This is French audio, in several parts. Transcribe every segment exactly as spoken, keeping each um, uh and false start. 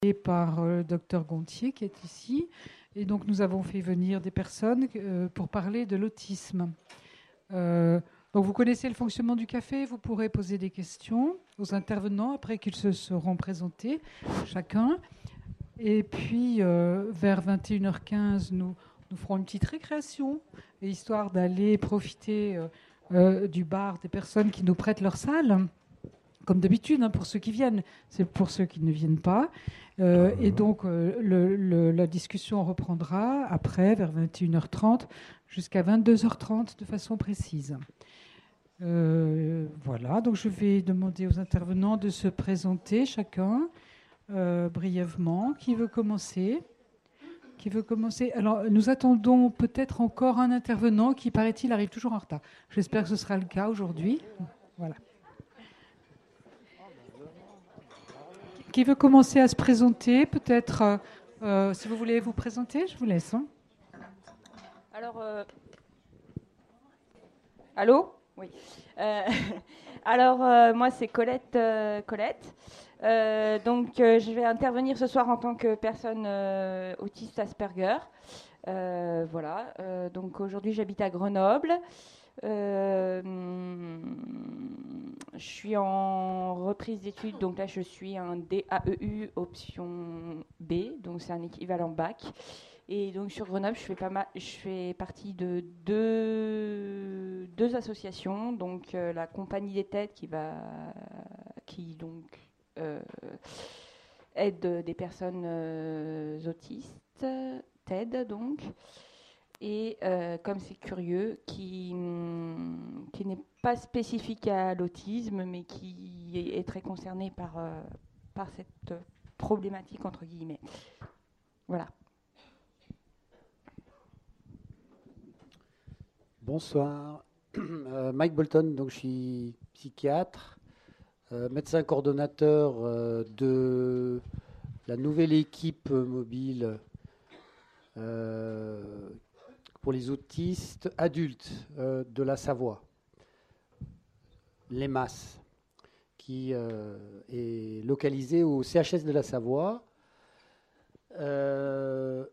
par euh, le docteur Gontier qui est ici. Et donc nous avons fait venir des personnes euh, pour parler de l'autisme. Euh, donc vous connaissez le fonctionnement du café, vous pourrez poser des questions aux intervenants après qu'ils se seront présentés chacun. Et puis euh, vers vingt et une heures quinze, nous, nous ferons une petite récréation, histoire d'aller profiter euh, euh, du bar des personnes qui nous prêtent leur salle. Comme d'habitude, hein, pour ceux qui viennent, c'est pour ceux qui ne viennent pas. Euh, et donc, euh, le, le, la discussion reprendra après, vers vingt et une heures trente, jusqu'à vingt-deux heures trente, de façon précise. Euh, voilà, donc je vais demander aux intervenants de se présenter chacun euh, brièvement. Qui veut commencer ? Qui veut commencer ? Alors, nous attendons peut-être encore un intervenant qui, paraît-il, arrive toujours en retard. J'espère que ce sera le cas aujourd'hui. Voilà. Qui veut commencer à se présenter ? Peut-être, euh, si vous voulez vous présenter, je vous laisse. Hein. Alors, euh... allô ? Oui. Euh, alors, euh, moi, c'est Colette. Euh, Colette. Euh, donc, euh, je vais intervenir ce soir en tant que personne euh, autiste Asperger. Euh, voilà. Euh, donc, aujourd'hui, j'habite à Grenoble. Euh, je suis en reprise d'études, donc là je suis un D A E U option B, donc c'est un équivalent bac. Et donc sur Grenoble, je fais, pas mal, je fais partie de deux, deux associations, donc euh, la Compagnie des Têtes qui, va, qui donc, euh, aide des personnes euh, autistes, T E D donc. Et euh, comme c'est curieux, qui, qui n'est pas spécifique à l'autisme, mais qui est, est très concerné par, euh, par cette problématique, entre guillemets. Voilà. Bonsoir. Euh, Mike Bolton, donc je suis psychiatre, euh, médecin coordonnateur euh, de la nouvelle équipe mobile euh, pour les autistes adultes euh, de la Savoie, l'E M A S, qui euh, est localisé au C H S de la Savoie. Euh,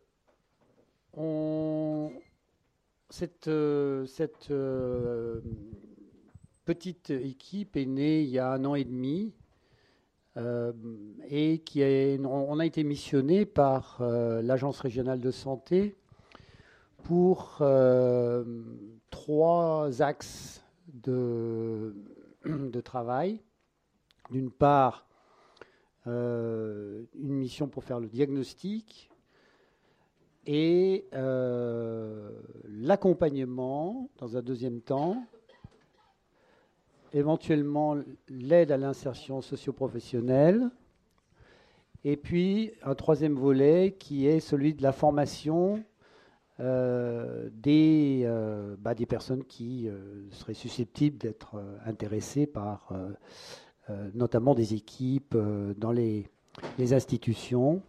on, cette euh, cette euh, petite équipe est née il y a un an et demi euh, et qui est, on a été missionné par euh, l'Agence régionale de santé pour euh, trois axes de, de travail. D'une part, euh, une mission pour faire le diagnostic et euh, l'accompagnement dans un deuxième temps, éventuellement l'aide à l'insertion socio-professionnelle, et puis un troisième volet qui est celui de la formation Euh, des, euh, bah, des personnes qui euh, seraient susceptibles d'être euh, intéressées par euh, euh, notamment des équipes euh, dans les, les institutions.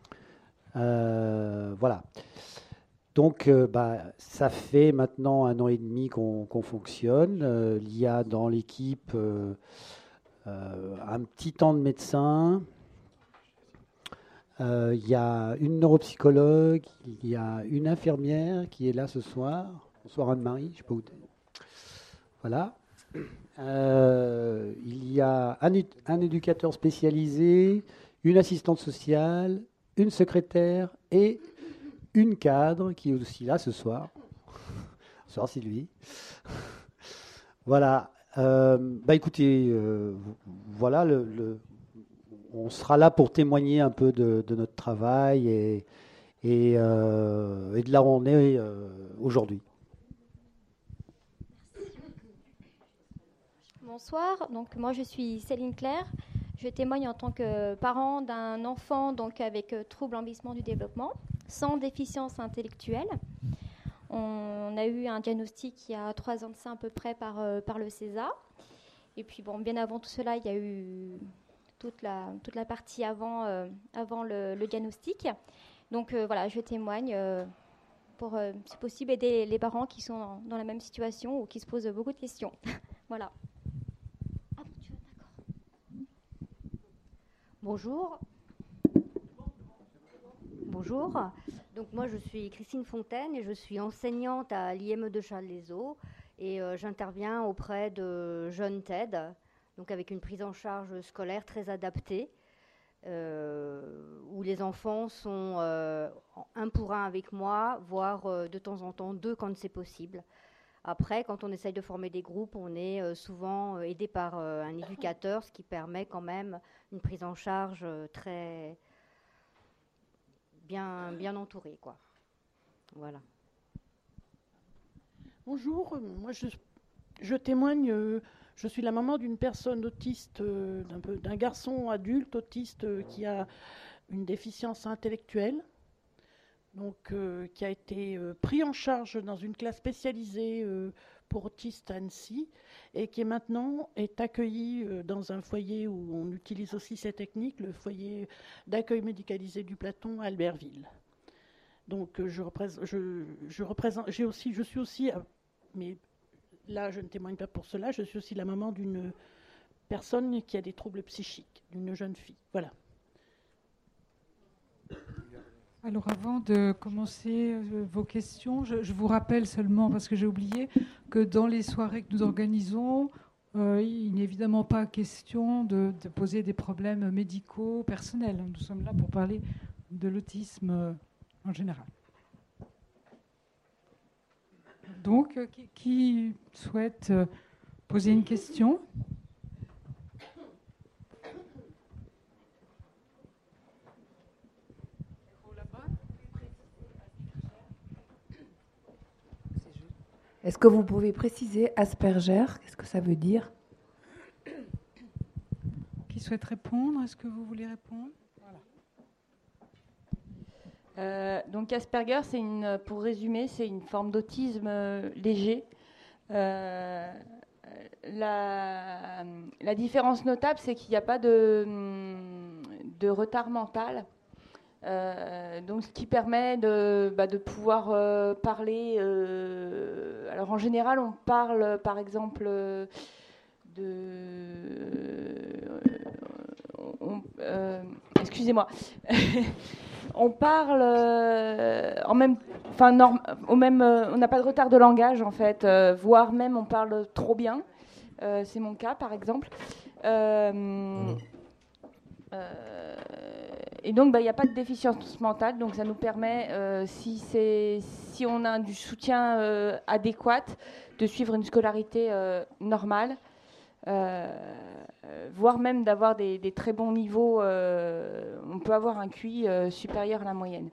Euh, voilà. Donc euh, bah, ça fait maintenant un an et demi qu'on qu'on fonctionne. Euh, il y a dans l'équipe euh, euh, un petit temps de médecin. Euh, il y a une neuropsychologue, il y a une infirmière qui est là ce soir. Bonsoir Anne-Marie, je sais pas où t'es. Voilà. Euh, il y a un, un éducateur spécialisé, une assistante sociale, une secrétaire et une cadre qui est aussi là ce soir. Bonsoir Sylvie. Voilà. Euh, bah écoutez, euh, voilà le, le on sera là pour témoigner un peu de, de notre travail et, et, euh, et de là où on est euh, aujourd'hui. Bonsoir, donc moi je suis Céline Claire. Je témoigne en tant que parent d'un enfant donc avec trouble en glissement du développement, sans déficience intellectuelle. On a eu un diagnostic il y a trois ans de ça à peu près par, euh, par le CESA. Et puis bon, bien avant tout cela, il y a eu toute la, toute la partie avant, euh, avant le, le diagnostic. Donc euh, voilà, je témoigne euh, pour, euh, si possible, aider les parents qui sont dans, dans la même situation ou qui se posent beaucoup de questions. Voilà. Bonjour, bonjour. Donc moi je suis Christine Fontaine et je suis enseignante à l'I M E de Challes-les-Eaux et euh, j'interviens auprès de jeunes T E D, donc avec une prise en charge scolaire très adaptée, euh, où les enfants sont euh, un pour un avec moi, voire euh, de temps en temps deux quand c'est possible. Après, quand on essaye de former des groupes, on est euh, souvent euh, aidé par euh, un éducateur, ce qui permet quand même une prise en charge euh, très bien, bien entourée, quoi. Voilà. Bonjour, moi je, je témoigne, euh, je suis la maman d'une personne autiste, euh, d'un, peu- d'un garçon adulte autiste euh, qui a une déficience intellectuelle, donc euh, qui a été euh, pris en charge dans une classe spécialisée euh, pour autistes à Annecy et qui est maintenant est accueilli euh, dans un foyer où on utilise aussi ces techniques, le foyer d'accueil médicalisé du Platon à Albertville. Donc euh, je représente, je, je représente, j'ai aussi, je suis aussi, euh, mais là je ne témoigne pas pour cela, je suis aussi la maman d'une personne qui a des troubles psychiques, d'une jeune fille. Voilà. Alors avant de commencer euh, vos questions, je, je vous rappelle seulement, parce que j'ai oublié, que dans les soirées que nous organisons, euh, il n'est évidemment pas question de, de poser des problèmes médicaux personnels. Nous sommes là pour parler de l'autisme euh, en général. Donc, euh, qui, qui souhaite euh, poser une question ? Est-ce que vous pouvez préciser Asperger? Qu'est-ce que ça veut dire? Qui souhaite répondre? Est-ce que vous voulez répondre? Voilà. Euh, donc Asperger, c'est une, pour résumer, c'est une forme d'autisme euh, léger. Euh, la, la différence notable, c'est qu'il n'y a pas de, de retard mental. Euh, donc, ce qui permet de, bah, de pouvoir euh, parler. Euh, alors, en général, on parle, par exemple, euh, de. Euh, on, euh, excusez-moi. On parle euh, en même, enfin, norm, au même, euh, on n'a pas de retard de langage en fait, euh, voire même on parle trop bien. Euh, c'est mon cas, par exemple. Euh, mmh. euh, et donc, bah, il n'y a pas de déficience mentale, donc ça nous permet, euh, si, c'est, si on a du soutien euh, adéquat, de suivre une scolarité euh, normale, euh, voire même d'avoir des, des très bons niveaux. Euh, on peut avoir un Q I euh, supérieur à la moyenne.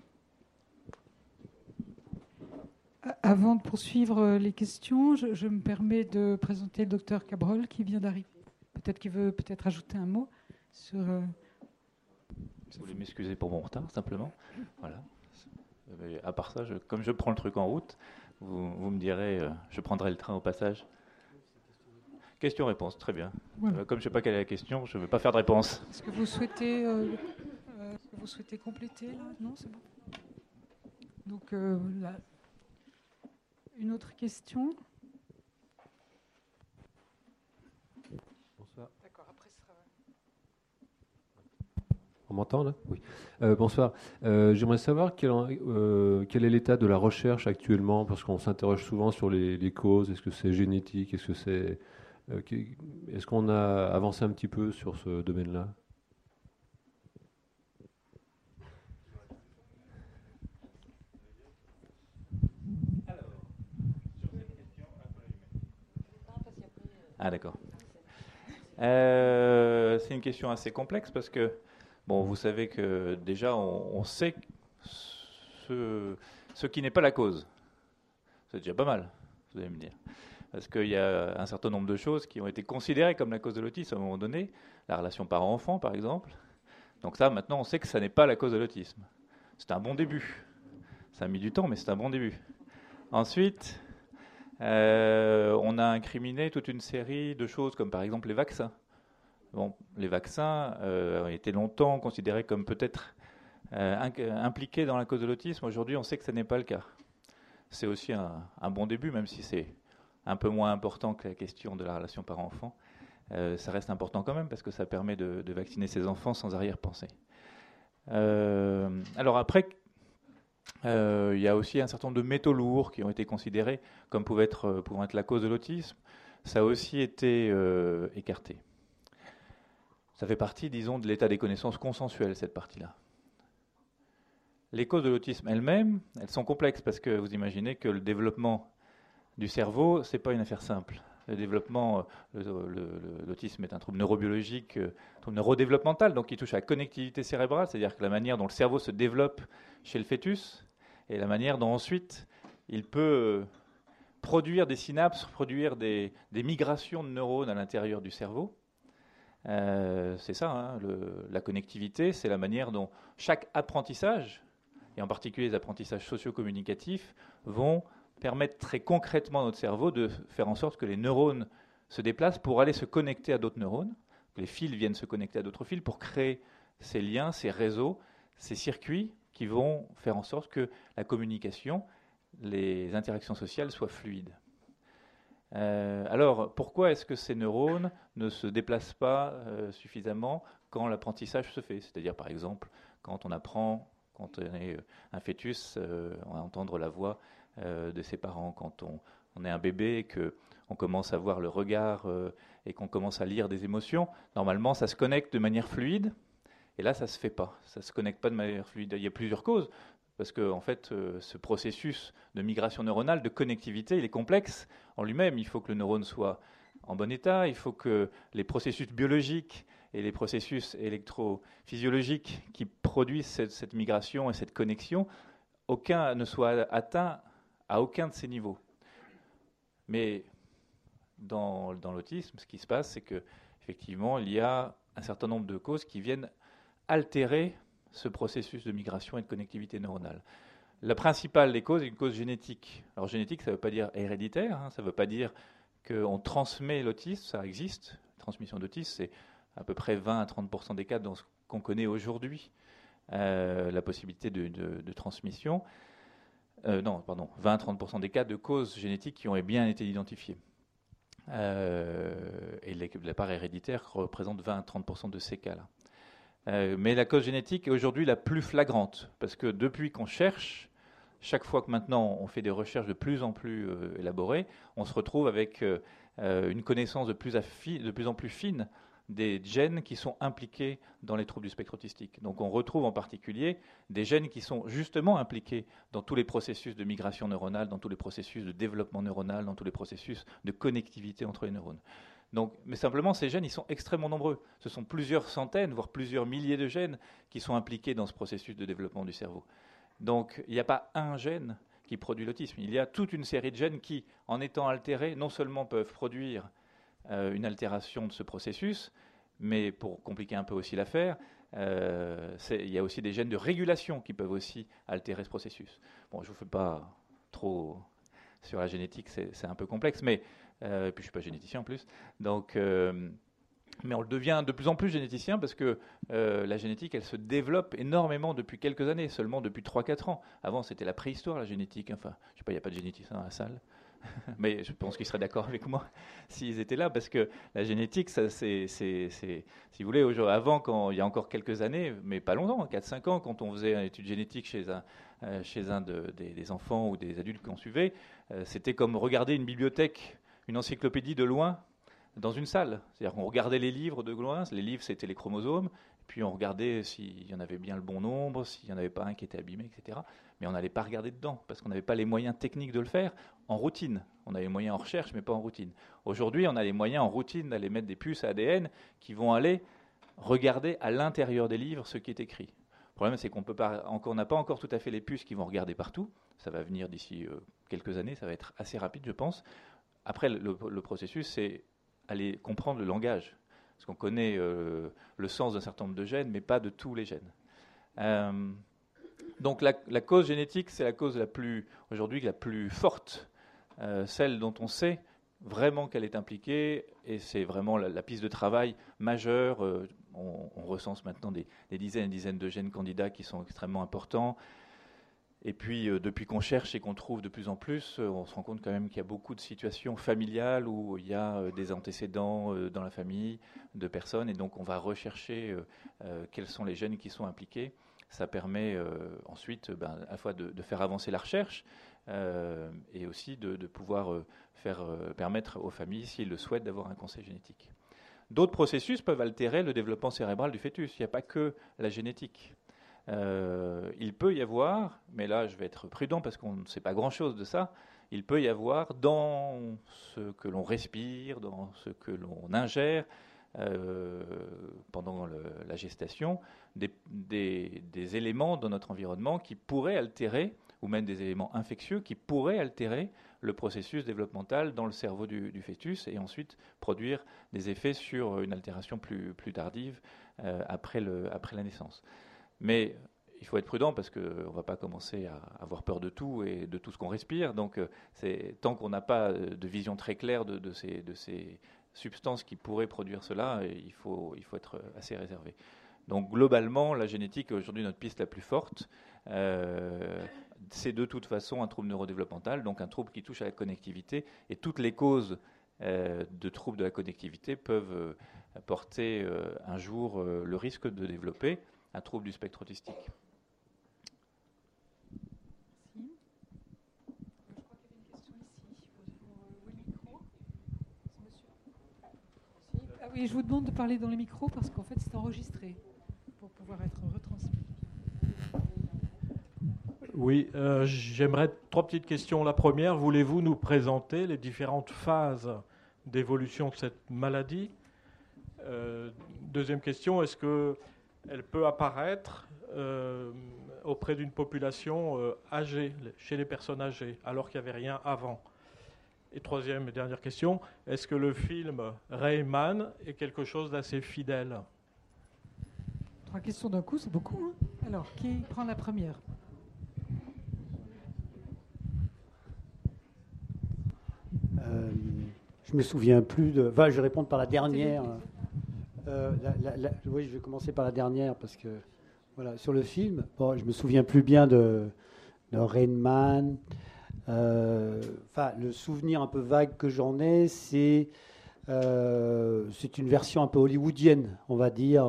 Avant de poursuivre les questions, je, je me permets de présenter le docteur Cabrol qui vient d'arriver. Peut-être qu'il veut peut-être ajouter un mot sur... Euh, Vous voulez m'excuser pour mon retard, simplement. Voilà. Mais à part ça, je, comme je prends le truc en route, vous, vous me direz, euh, je prendrai le train au passage. Question-réponse, très bien. Voilà. Euh, comme je ne sais pas quelle est la question, je ne vais pas faire de réponse. Est-ce que vous souhaitez, euh, euh, est-ce que vous souhaitez compléter là? Non, c'est bon. Donc, euh, là, une autre question? Bonsoir. D'accord, après ce sera... On m'entend là? Oui. Euh, bonsoir. Euh, j'aimerais savoir quel, euh, quel est l'état de la recherche actuellement, parce qu'on s'interroge souvent sur les, les causes. Est-ce que c'est génétique? Est-ce que c'est, euh, est-ce qu'on a avancé un petit peu sur ce domaine-là? Ah d'accord. Euh, c'est une question assez complexe parce que, bon, vous savez que déjà on, on sait ce, ce qui n'est pas la cause. C'est déjà pas mal, vous allez me dire. Parce qu'il y a un certain nombre de choses qui ont été considérées comme la cause de l'autisme à un moment donné, la relation parent-enfant par exemple. Donc ça, maintenant, on sait que ça n'est pas la cause de l'autisme. C'est un bon début. Ça a mis du temps, mais c'est un bon début. Ensuite... Euh, on a incriminé toute une série de choses, comme par exemple les vaccins. Bon, les vaccins euh, ont été longtemps considérés comme peut-être euh, impliqués dans la cause de l'autisme. Aujourd'hui, on sait que ce n'est pas le cas. C'est aussi un, un bon début, même si c'est un peu moins important que la question de la relation parent-enfant. Euh, ça reste important quand même, parce que ça permet de, de vacciner ses enfants sans arrière-pensée. Euh, alors après, euh, il y a aussi un certain nombre de métaux lourds qui ont été considérés comme pouvant être, pouvant être la cause de l'autisme. Ça a aussi été euh, écarté. Ça fait partie, disons, de l'état des connaissances consensuelles, cette partie-là. Les causes de l'autisme elles-mêmes, elles sont complexes parce que vous imaginez que le développement du cerveau, c'est pas une affaire simple. Le développement, le, le, le, l'autisme est un trouble neurobiologique, un trouble neurodéveloppemental, donc qui touche à la connectivité cérébrale, c'est-à-dire que la manière dont le cerveau se développe chez le fœtus et la manière dont ensuite il peut produire des synapses, produire des, des migrations de neurones à l'intérieur du cerveau. Euh, c'est ça, hein, le, la connectivité, c'est la manière dont chaque apprentissage, et en particulier les apprentissages socio-communicatifs, vont permettre très concrètement à notre cerveau de faire en sorte que les neurones se déplacent pour aller se connecter à d'autres neurones, que les fils viennent se connecter à d'autres fils pour créer ces liens, ces réseaux, ces circuits qui vont faire en sorte que la communication, les interactions sociales soient fluides. Euh, alors, pourquoi est-ce que ces neurones ne se déplacent pas euh, suffisamment quand l'apprentissage se fait ? C'est-à-dire, par exemple, quand on apprend, quand on est un fœtus, euh, on va entendre la voix euh, de ses parents. Quand on, on est un bébé et qu'on commence à voir le regard euh, et qu'on commence à lire des émotions, normalement, ça se connecte de manière fluide. Et là, ça ne se fait pas. Ça ne se connecte pas de manière fluide. Il y a plusieurs causes. Parce que en fait, euh, ce processus de migration neuronale, de connectivité, il est complexe en lui-même. Il faut que le neurone soit en bon état, il faut que les processus biologiques et les processus électrophysiologiques qui produisent cette, cette migration et cette connexion, aucun ne soit atteint à aucun de ces niveaux. Mais dans, dans l'autisme, ce qui se passe, c'est que effectivement, il y a un certain nombre de causes qui viennent altérer ce processus de migration et de connectivité neuronale. La principale des causes est une cause génétique. Alors génétique, ça ne veut pas dire héréditaire, hein, ça ne veut pas dire qu'on transmet l'autisme, ça existe. La transmission d'autisme, c'est à peu près vingt à trente pour cent des cas dans ce qu'on connaît aujourd'hui, euh, la possibilité de, de, de transmission. Euh, non, pardon, vingt à trente pour cent des cas de causes génétiques qui ont bien été identifiées. Euh, et les, la part héréditaire représente vingt à trente pour cent de ces cas-là. Euh, mais la cause génétique est aujourd'hui la plus flagrante, parce que depuis qu'on cherche, chaque fois que maintenant on fait des recherches de plus en plus euh, élaborées, on se retrouve avec euh, une connaissance de plus, affi- de plus en plus fine des gènes qui sont impliqués dans les troubles du spectre autistique. Donc on retrouve en particulier des gènes qui sont justement impliqués dans tous les processus de migration neuronale, dans tous les processus de développement neuronal, dans tous les processus de connectivité entre les neurones. Donc, mais simplement, ces gènes, ils sont extrêmement nombreux. Ce sont plusieurs centaines, voire plusieurs milliers de gènes qui sont impliqués dans ce processus de développement du cerveau. Donc, il n'y a pas un gène qui produit l'autisme. Il y a toute une série de gènes qui, en étant altérés, non seulement peuvent produire euh, une altération de ce processus, mais pour compliquer un peu aussi l'affaire, euh, c'est, il y a aussi des gènes de régulation qui peuvent aussi altérer ce processus. Bon, je ne vous fais pas trop sur la génétique, c'est, c'est un peu complexe, mais Euh, et puis je ne suis pas généticien en plus. Donc, euh, mais on le devient de plus en plus généticien parce que euh, la génétique, elle se développe énormément depuis quelques années, seulement depuis trois à quatre ans. Avant, c'était la préhistoire, la génétique. Enfin, je ne sais pas, il n'y a pas de généticien dans la salle. Mais je pense qu'ils seraient d'accord avec moi s'ils étaient là, parce que la génétique, ça, c'est, c'est, c'est, si vous voulez, avant, quand, il y a encore quelques années, mais pas longtemps, quatre à cinq ans, quand on faisait une étude génétique chez un, euh, chez un de, des, des enfants ou des adultes qu'on suivait, euh, c'était comme regarder une bibliothèque, une encyclopédie de loin dans une salle. C'est-à-dire qu'on regardait les livres de loin, les livres c'était les chromosomes, puis on regardait s'il y en avait bien le bon nombre, s'il n'y en avait pas un qui était abîmé, et cetera. Mais on n'allait pas regarder dedans, parce qu'on n'avait pas les moyens techniques de le faire en routine. On avait les moyens en recherche, mais pas en routine. Aujourd'hui, on a les moyens en routine d'aller mettre des puces à A D N qui vont aller regarder à l'intérieur des livres ce qui est écrit. Le problème, c'est qu'on peut pas, encore, on n'a pas encore tout à fait les puces qui vont regarder partout. Ça va venir d'ici euh, quelques années, ça va être assez rapide, je pense. Après, le, le processus, c'est aller comprendre le langage. Parce qu'on connaît euh, le sens d'un certain nombre de gènes, mais pas de tous les gènes. Euh, donc la, la cause génétique, c'est la cause la plus, aujourd'hui, la plus forte. Euh, celle dont on sait vraiment qu'elle est impliquée, et c'est vraiment la, la piste de travail majeure. Euh, on, on recense maintenant des, des dizaines et dizaines de gènes candidats qui sont extrêmement importants. Et puis, euh, depuis qu'on cherche et qu'on trouve de plus en plus, euh, on se rend compte quand même qu'il y a beaucoup de situations familiales où il y a euh, des antécédents euh, dans la famille de personnes, et donc on va rechercher euh, euh, quels sont les gènes qui sont impliqués. Ça permet euh, ensuite ben, à la fois de, de faire avancer la recherche euh, et aussi de, de pouvoir euh, faire, euh, permettre aux familles, s'ils le souhaitent, d'avoir un conseil génétique. D'autres processus peuvent altérer le développement cérébral du fœtus. Il n'y a pas que la génétique. Euh, il peut y avoir, mais là je vais être prudent parce qu'on ne sait pas grand-chose de ça, il peut y avoir dans ce que l'on respire, dans ce que l'on ingère euh, pendant le, la gestation, des, des, des éléments dans notre environnement qui pourraient altérer, ou même des éléments infectieux qui pourraient altérer le processus développemental dans le cerveau du, du fœtus et ensuite produire des effets sur une altération plus, plus tardive euh, après, le, après la naissance. Mais il faut être prudent parce qu'on ne va pas commencer à avoir peur de tout et de tout ce qu'on respire. Donc, c'est, tant qu'on n'a pas de vision très claire de, de, ces, de ces substances qui pourraient produire cela, il faut, il faut être assez réservé. Donc, globalement, la génétique est aujourd'hui notre piste la plus forte. Euh, c'est de toute façon un trouble neurodéveloppemental, donc un trouble qui touche à la connectivité. Et toutes les causes euh, de troubles de la connectivité peuvent euh, porter euh, un jour euh, le risque de développer un trouble du spectre autistique. Merci. Je crois qu'il y avait une question ici. Pour le micro. Ah oui, je vous demande de parler dans les micros parce qu'en fait c'est enregistré pour pouvoir être retransmis. Oui, euh, j'aimerais trois petites questions. La première, voulez-vous nous présenter les différentes phases d'évolution de cette maladie ? euh, Deuxième question, est-ce que elle peut apparaître euh, auprès d'une population euh, âgée, chez les personnes âgées, alors qu'il n'y avait rien avant. Et troisième et dernière question, est-ce que le film Rayman est quelque chose d'assez fidèle ? Trois questions d'un coup, c'est beaucoup. Hein. Alors, qui prend la première ? euh, Je me souviens plus de... Enfin, je vais répondre par la dernière. Euh, la, la, la, oui, je vais commencer par la dernière parce que voilà, sur le film, bon, je me souviens plus bien de, de Rain Man. Euh, enfin, le souvenir un peu vague que j'en ai, c'est euh, c'est une version un peu hollywoodienne, on va dire,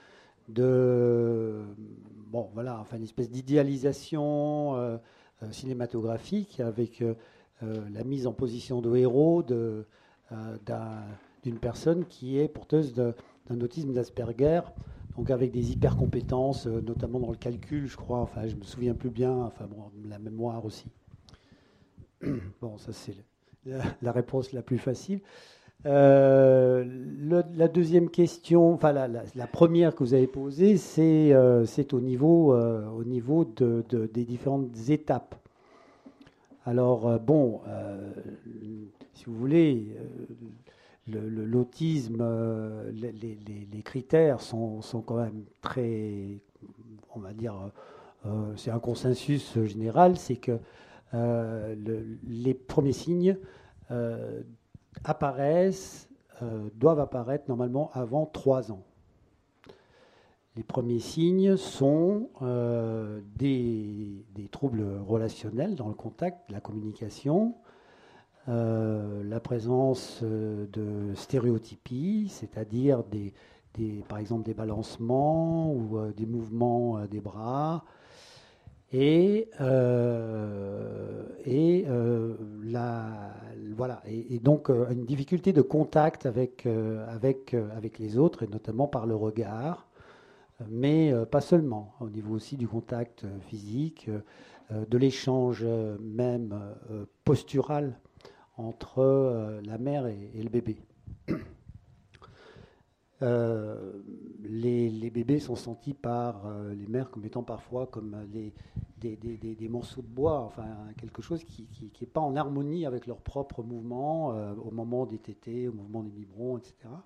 de bon, voilà, enfin une espèce d'idéalisation euh, cinématographique avec euh, la mise en position de héros de euh, d'un, d'une personne qui est porteuse de d'un autisme d'Asperger, donc avec des hyper compétences, euh, notamment dans le calcul, je crois. Enfin, je me souviens plus bien. Enfin, bon, la mémoire aussi. Bon, ça c'est la, la réponse la plus facile. Euh, le, la deuxième question, enfin la, la, la première que vous avez posée, c'est euh, c'est au niveau euh, au niveau de, de, des différentes étapes. Alors euh, bon, euh, si vous voulez. Euh, Le, le, l'autisme, euh, les, les, les critères sont, sont quand même très, on va dire, euh, c'est un consensus général, c'est que euh, le, les premiers signes euh, apparaissent, euh, doivent apparaître normalement avant trois ans. Les premiers signes sont euh, des, des troubles relationnels dans le contact, la communication, Euh, la présence euh, de stéréotypies, c'est-à-dire des, des, par exemple des balancements ou euh, des mouvements euh, des bras, et, euh, et, euh, la, voilà, et, et donc euh, une difficulté de contact avec, euh, avec, euh, avec les autres, et notamment par le regard, mais euh, pas seulement, au niveau aussi du contact euh, physique, euh, de l'échange euh, même euh, postural entre euh, la mère et, et le bébé. Euh, les, les bébés sont sentis par euh, les mères comme étant parfois comme les, des, des, des, des morceaux de bois, enfin quelque chose qui n'est pas en harmonie avec leurs propres mouvements euh, au moment des tétés, au moment des biberons, et cetera.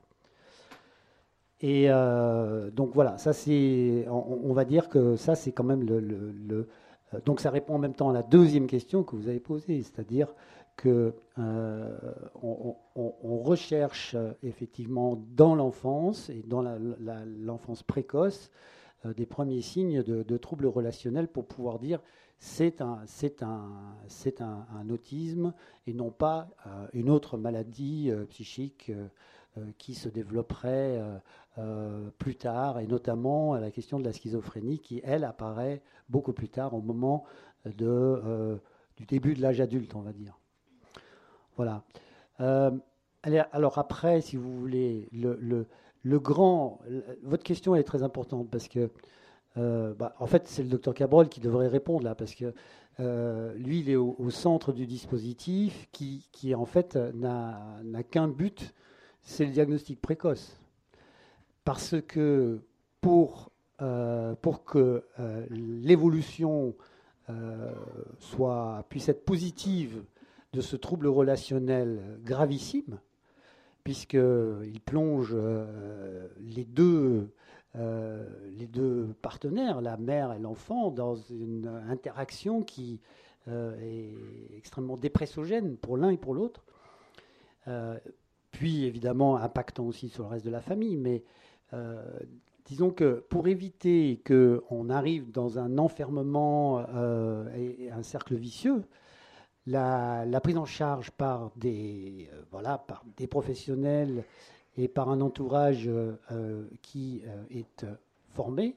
Et euh, donc voilà, ça c'est, on, on va dire que ça c'est quand même le, le, le donc ça répond en même temps à la deuxième question que vous avez posée, c'est-à-dire que euh, on, on, on recherche euh, effectivement dans l'enfance et dans la, la, l'enfance précoce euh, des premiers signes de, de troubles relationnels pour pouvoir dire c'est un, c'est un, c'est un, un autisme et non pas euh, une autre maladie euh, psychique euh, euh, qui se développerait euh, euh, plus tard, et notamment la question de la schizophrénie qui, elle, apparaît beaucoup plus tard, au moment de, euh, du début de l'âge adulte, on va dire. Voilà. Euh, alors après, si vous voulez, le, le, le grand... Le, votre question est très importante parce que, euh, bah, en fait, c'est le docteur Cabrol qui devrait répondre là, parce que euh, lui, il est au, au centre du dispositif qui, qui en fait, n'a, n'a qu'un but, c'est le diagnostic précoce. Parce que pour, euh, pour que euh, l'évolution euh, soit, puisse être positive de ce trouble relationnel gravissime, puisqu'il plonge euh, les, deux, euh, les deux partenaires, la mère et l'enfant, dans une interaction qui euh, est extrêmement dépressogène pour l'un et pour l'autre, euh, puis évidemment impactant aussi sur le reste de la famille, mais euh, disons que pour éviter qu'on arrive dans un enfermement euh, et un cercle vicieux, La, la prise en charge par des, euh, voilà, par des professionnels et par un entourage euh, euh, qui euh, est euh, formé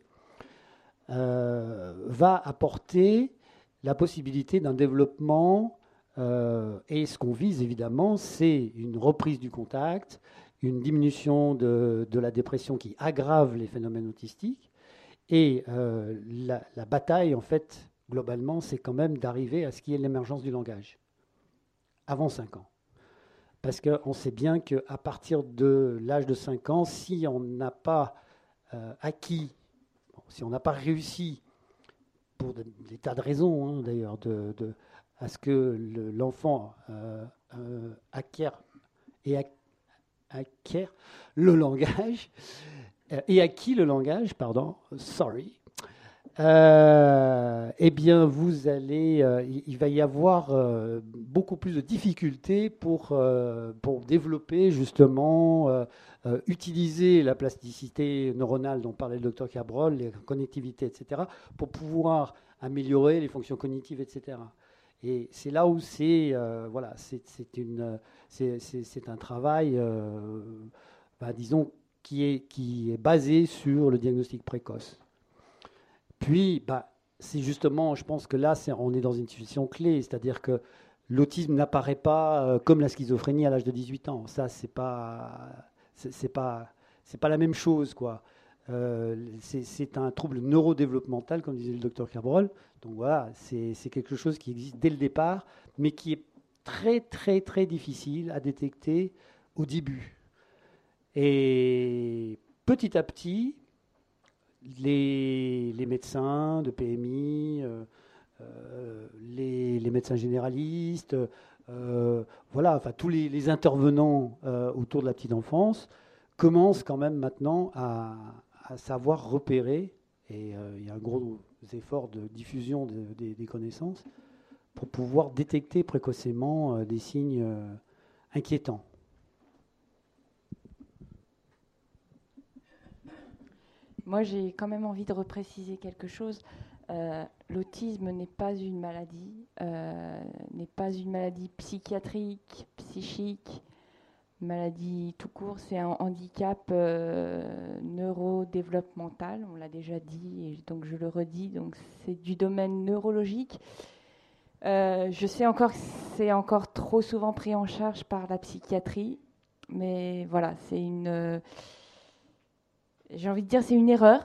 euh, va apporter la possibilité d'un développement euh, et ce qu'on vise évidemment, c'est une reprise du contact, une diminution de, de la dépression qui aggrave les phénomènes autistiques et euh, la, la bataille en fait globalement, c'est quand même d'arriver à ce qui est l'émergence du langage, avant cinq ans. Parce qu'on sait bien qu'à partir de l'âge de cinq ans, si on n'a pas euh, acquis, bon, si on n'a pas réussi, pour de, des tas de raisons hein, d'ailleurs, de, de, à ce que le, l'enfant euh, euh, acquiert, et ac, acquiert le langage, euh, et acquis le langage, pardon, sorry, Euh, eh bien, vous allez, euh, il va y avoir euh, beaucoup plus de difficultés pour, euh, pour développer justement, euh, euh, utiliser la plasticité neuronale dont parlait le docteur Cabrol, les connectivités, et cetera, pour pouvoir améliorer les fonctions cognitives, et cetera. Et c'est là où c'est, euh, voilà, c'est, c'est, une, c'est, c'est, c'est un travail, euh, bah, disons, qui est, qui est basé sur le diagnostic précoce. Puis, bah, c'est justement, je pense que là, c'est, on est dans une situation clé, c'est-à-dire que l'autisme n'apparaît pas euh, comme la schizophrénie à l'âge de dix-huit ans. Ça, c'est pas, c'est, c'est pas, c'est pas la même chose, quoi. Euh, c'est, c'est un trouble neurodéveloppemental, comme disait le docteur Cabrol. Donc voilà, c'est, c'est quelque chose qui existe dès le départ, mais qui est très, très, très difficile à détecter au début. Et petit à petit, Les, les médecins de P M I, euh, euh, les, les médecins généralistes, euh, voilà, enfin tous les, les intervenants euh, autour de la petite enfance commencent quand même maintenant à, à savoir repérer, et euh, il y a un gros effort de diffusion de, de, des connaissances pour pouvoir détecter précocement euh, des signes euh, inquiétants. Moi, j'ai quand même envie de repréciser quelque chose. Euh, l'autisme n'est pas une maladie, euh, n'est pas une maladie psychiatrique, psychique, maladie tout court. C'est un handicap euh, neurodéveloppemental, on l'a déjà dit, et donc je le redis. Donc c'est du domaine neurologique. Euh, je sais encore que c'est encore trop souvent pris en charge par la psychiatrie, mais voilà, c'est une... Euh, J'ai envie de dire c'est une erreur.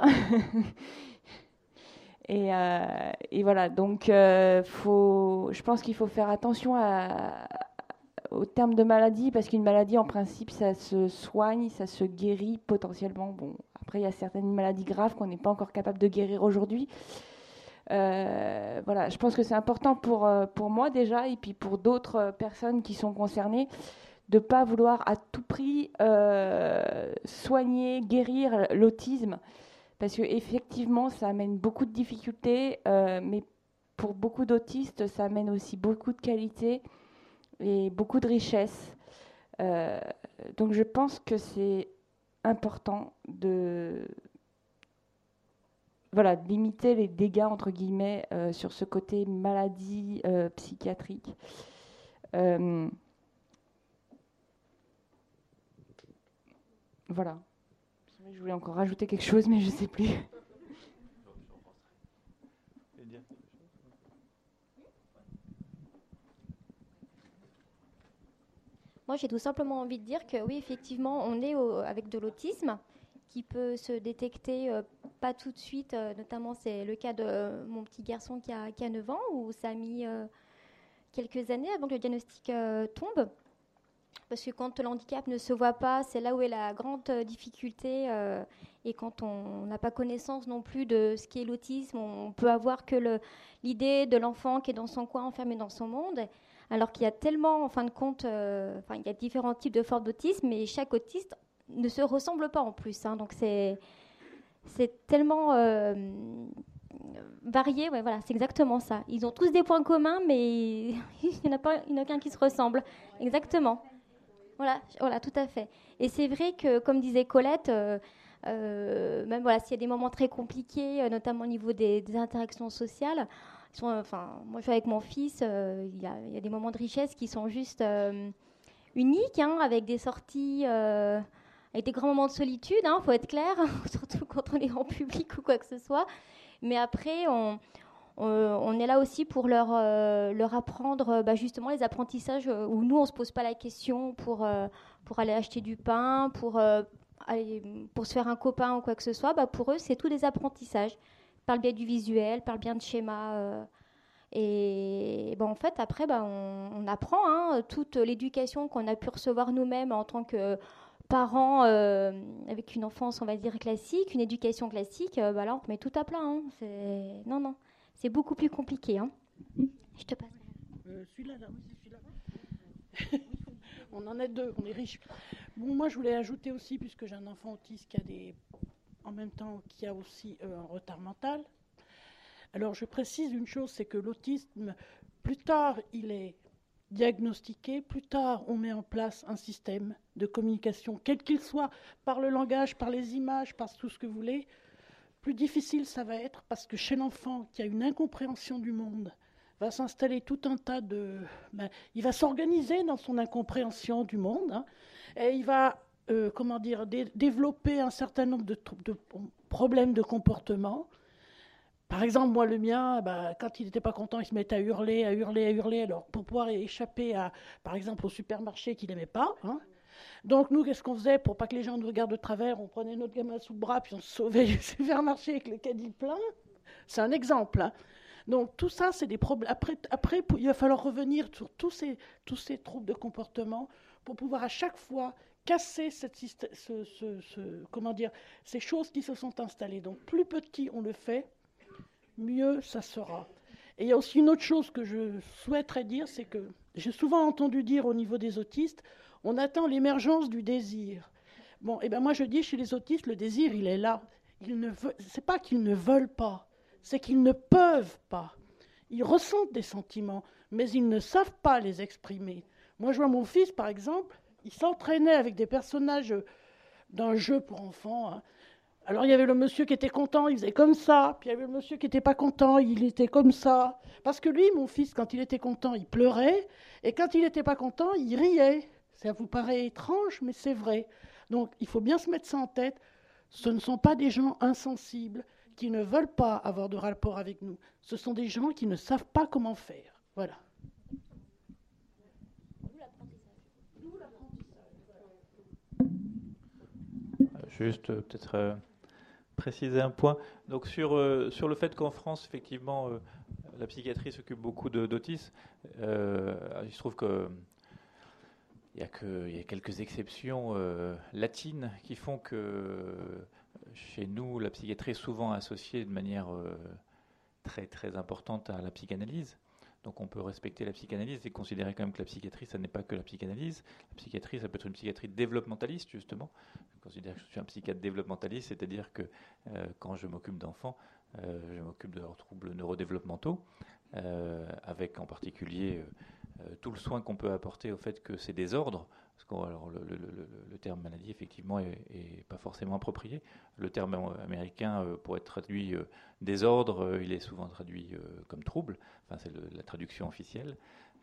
et, euh, et voilà, donc euh, faut, je pense qu'il faut faire attention à, au terme de maladie, parce qu'une maladie, en principe, ça se soigne, ça se guérit potentiellement. Bon, après, il y a certaines maladies graves qu'on n'est pas encore capable de guérir aujourd'hui. Euh, voilà, je pense que c'est important pour, pour moi déjà, et puis pour d'autres personnes qui sont concernées, de ne pas vouloir à tout prix euh, soigner, guérir l'autisme, parce qu'effectivement, ça amène beaucoup de difficultés, euh, mais pour beaucoup d'autistes, ça amène aussi beaucoup de qualité et beaucoup de richesse. Euh, donc je pense que c'est important de, voilà, de limiter les dégâts, entre guillemets, euh, sur ce côté maladie euh, psychiatrique. Euh, voilà. Je voulais encore rajouter quelque chose, mais je ne sais plus. Moi, j'ai tout simplement envie de dire que oui, effectivement, on est au- avec de l'autisme qui peut se détecter euh, pas tout de suite. Euh, notamment, c'est le cas de euh, mon petit garçon qui a, qui a neuf ans, où ça a mis euh, quelques années avant que le diagnostic euh, tombe. Parce que quand le handicap ne se voit pas, c'est là où est la grande euh, difficulté. euh, et quand on n'a pas connaissance non plus de ce qu'est l'autisme, on peut avoir que le- l'idée de l'enfant qui est dans son coin, enfermé dans son monde. Alors qu'il y a tellement, en fin de compte, euh, enfin, il y a différents types de formes d'autisme, et chaque autiste ne se ressemble pas en plus. hein. donc c'est c'est tellement euh, varié. Ouais, voilà, c'est exactement ça. Ils ont tous des points communs, mais il n'y en a pas, il n'y en a aucun qui se ressemble. Exactement. Voilà, voilà, tout à fait. Et c'est vrai que, comme disait Colette, euh, euh, même voilà, s'il y a des moments très compliqués, euh, notamment au niveau des, des interactions sociales, ils sont, euh, enfin, moi je suis avec mon fils, euh, il y, a- il y a des moments de richesse qui sont juste euh, uniques, hein, avec des sorties, euh, avec des grands moments de solitude, il faut être clair, surtout quand on est en public ou quoi que ce soit. Mais après, on, euh, on est là aussi pour leur, euh, leur apprendre euh, bah, justement les apprentissages euh, où nous, on ne se pose pas la question pour, euh, pour aller acheter du pain, pour, euh, aller, pour se faire un copain ou quoi que ce soit. Bah, pour eux, c'est tous des apprentissages par le biais du visuel, par le biais de schémas. euh, et bah, en fait, après, bah, on, on apprend hein, toute l'éducation qu'on a pu recevoir nous-mêmes en tant que parents euh, avec une enfance, on va dire, classique, une éducation classique. euh, bah, là, on met tout à plat. hein. C'est... Non, non. C'est beaucoup plus compliqué. Hein. Je te passe. Euh, celui-là, là, oui, c'est celui-là. On en a deux, on est riches. Bon, moi, je voulais ajouter aussi, puisque j'ai un enfant autiste qui a des, en même temps, qui a aussi euh, un retard mental. Alors, je précise une chose, c'est que l'autisme, plus tard, il est diagnostiqué, plus tard, on met en place un système de communication, quel qu'il soit, par le langage, par les images, par tout ce que vous voulez. Plus difficile ça va être parce que chez l'enfant qui a une incompréhension du monde, va s'installer tout un tas de... Ben, il va s'organiser dans son incompréhension du monde hein, et il va, euh, comment dire, dé- développer un certain nombre de, de problèmes de comportement. Par exemple, moi, le mien, ben, quand il n'était pas content, il se mettait à hurler, à hurler, à hurler, alors pour pouvoir échapper, à, par exemple, au supermarché qu'il n'aimait pas. Hein. Donc nous, qu'est-ce qu'on faisait pour pas que les gens nous regardent de travers? On prenait notre gamin sous le bras, puis on se sauvait du supermarché avec le caddie plein. C'est un exemple. Hein. Donc tout ça, c'est des problèmes. Après, après, il va falloir revenir sur tous ces, tous ces troubles de comportement pour pouvoir à chaque fois casser cette, ce, ce, ce, comment dire, ces choses qui se sont installées. Donc plus petit on le fait, mieux ça sera. Et il y a aussi une autre chose que je souhaiterais dire, c'est que j'ai souvent entendu dire au niveau des autistes, on attend l'émergence du désir. Bon, et eh ben moi je dis chez les autistes, le désir, il est là. Ils ne veulent, c'est pas qu'ils ne veulent pas, c'est qu'ils ne peuvent pas. Ils ressentent des sentiments, mais ils ne savent pas les exprimer. Moi, je vois mon fils, par exemple, il s'entraînait avec des personnages d'un jeu pour enfants. Hein. Alors, il y avait le monsieur qui était content, il faisait comme ça. Puis, il y avait le monsieur qui n'était pas content, il était comme ça. Parce que lui, mon fils, quand il était content, il pleurait. Et quand il n'était pas content, il riait. Ça vous paraît étrange, mais c'est vrai. Donc, il faut bien se mettre ça en tête. Ce ne sont pas des gens insensibles qui ne veulent pas avoir de rapport avec nous. Ce sont des gens qui ne savent pas comment faire. Voilà. Juste euh, peut-être euh, préciser un point. Donc sur, euh, sur le fait qu'en France, effectivement, euh, la psychiatrie s'occupe beaucoup de, d'autisme, euh, il se trouve que il y a que il y a quelques exceptions euh, latines qui font que euh, chez nous, la psychiatrie est souvent associée de manière euh, très très importante à la psychanalyse. Donc on peut respecter la psychanalyse et considérer quand même que la psychiatrie, ça n'est pas que la psychanalyse. La psychiatrie, ça peut être une psychiatrie développementaliste, justement. Je considère que je suis un psychiatre développementaliste, c'est-à-dire que euh, quand je m'occupe d'enfants, euh, je m'occupe de leurs troubles neurodéveloppementaux, euh, avec en particulier euh, tout le soin qu'on peut apporter au fait que ces désordres, parce que alors, le, le, le, le terme maladie, effectivement, est, est pas forcément approprié. Le terme américain, euh, pour être traduit euh, désordre, euh, il est souvent traduit euh, comme trouble. Enfin, c'est le, la traduction officielle.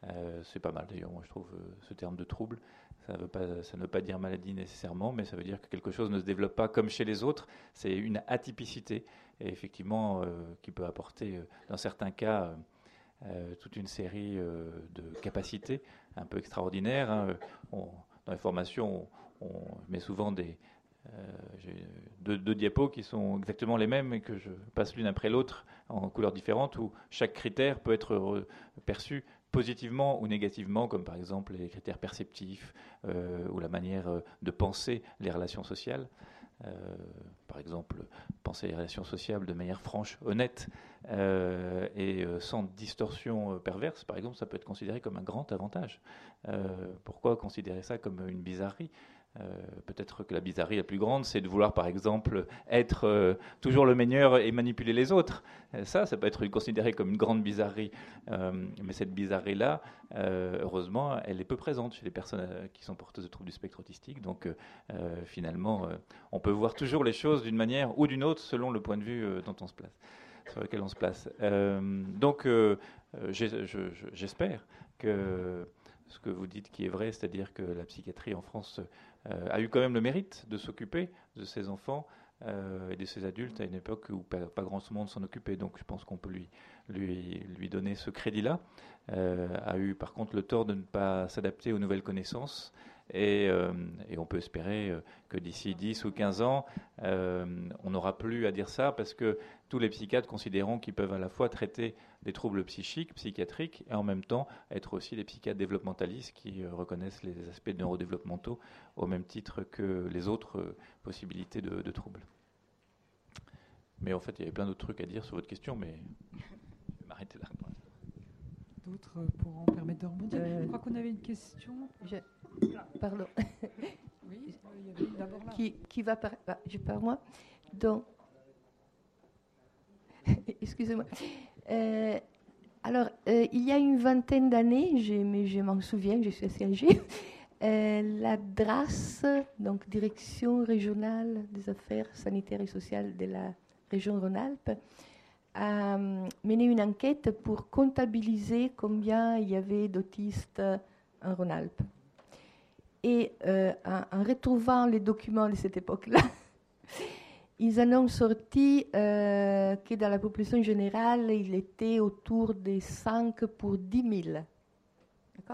Euh, c'est pas mal d'ailleurs, moi je trouve, euh, ce terme de trouble. Ça ne veut pas, ça ne veut pas dire maladie nécessairement, mais ça veut dire que quelque chose ne se développe pas comme chez les autres. C'est une atypicité, et effectivement, euh, qui peut apporter, euh, dans certains cas, euh, euh, toute une série euh, de capacités un peu extraordinaires. Hein. On, dans les formations, on, on met souvent des, euh, j'ai deux, deux diapos qui sont exactement les mêmes et que je passe l'une après l'autre en couleurs différentes, où chaque critère peut être re- perçu positivement ou négativement, comme par exemple les critères perceptifs euh, ou la manière euh, de penser les relations sociales. Euh, par exemple, penser les relations sociales de manière franche, honnête euh, et euh, sans distorsion euh, perverse, par exemple, ça peut être considéré comme un grand avantage. Euh, pourquoi considérer ça comme une bizarrerie ? Euh, peut-être que la bizarrerie la plus grande, c'est de vouloir, par exemple, être euh, toujours le meilleur et manipuler les autres. Euh, ça, ça peut être considéré comme une grande bizarrerie. Euh, mais cette bizarrerie-là, euh, heureusement, elle est peu présente chez les personnes euh, qui sont porteuses de troubles du spectre autistique. Donc, euh, finalement, euh, on peut voir toujours les choses d'une manière ou d'une autre selon le point de vue euh, dont on se place, sur lequel on se place. Euh, donc, euh, j'ai, je, je, j'espère que ce que vous dites qui est vrai, c'est-à-dire que la psychiatrie en France euh, a eu quand même le mérite de s'occuper de ces enfants euh, et de ces adultes à une époque où pas, pas grand monde s'en occupait. Donc je pense qu'on peut lui, lui, lui donner ce crédit-là. Euh, a eu par contre le tort de ne pas s'adapter aux nouvelles connaissances. Et, euh, et on peut espérer euh, que d'ici dix ou quinze ans, euh, on n'aura plus à dire ça, parce que tous les psychiatres considéreront qu'ils peuvent à la fois traiter des troubles psychiques, psychiatriques, et en même temps être aussi des psychiatres développementalistes qui euh, reconnaissent les aspects neurodéveloppementaux au même titre que les autres euh, possibilités de, de troubles. Mais en fait, il y avait plein d'autres trucs à dire sur votre question, mais je vais m'arrêter là. D'autres pourront permettre de rebondir. Euh, je crois qu'on avait une question. Je... Pardon. Oui, il y avait d'abord là. Qui, qui va par... Ah, je parle moi. Donc, excusez-moi. Euh, alors, euh, il y a une vingtaine d'années, je, mais je m'en souviens, je suis assez âgée, euh, la D R A S, donc Direction régionale des affaires sanitaires et sociales de la région Rhône-Alpes, a mené une enquête pour comptabiliser combien il y avait d'autistes en Rhône-Alpes. Et euh, en, en retrouvant les documents de cette époque-là, ils en ont sorti euh, que dans la population générale, il était autour de cinq pour dix mille. D'accord ?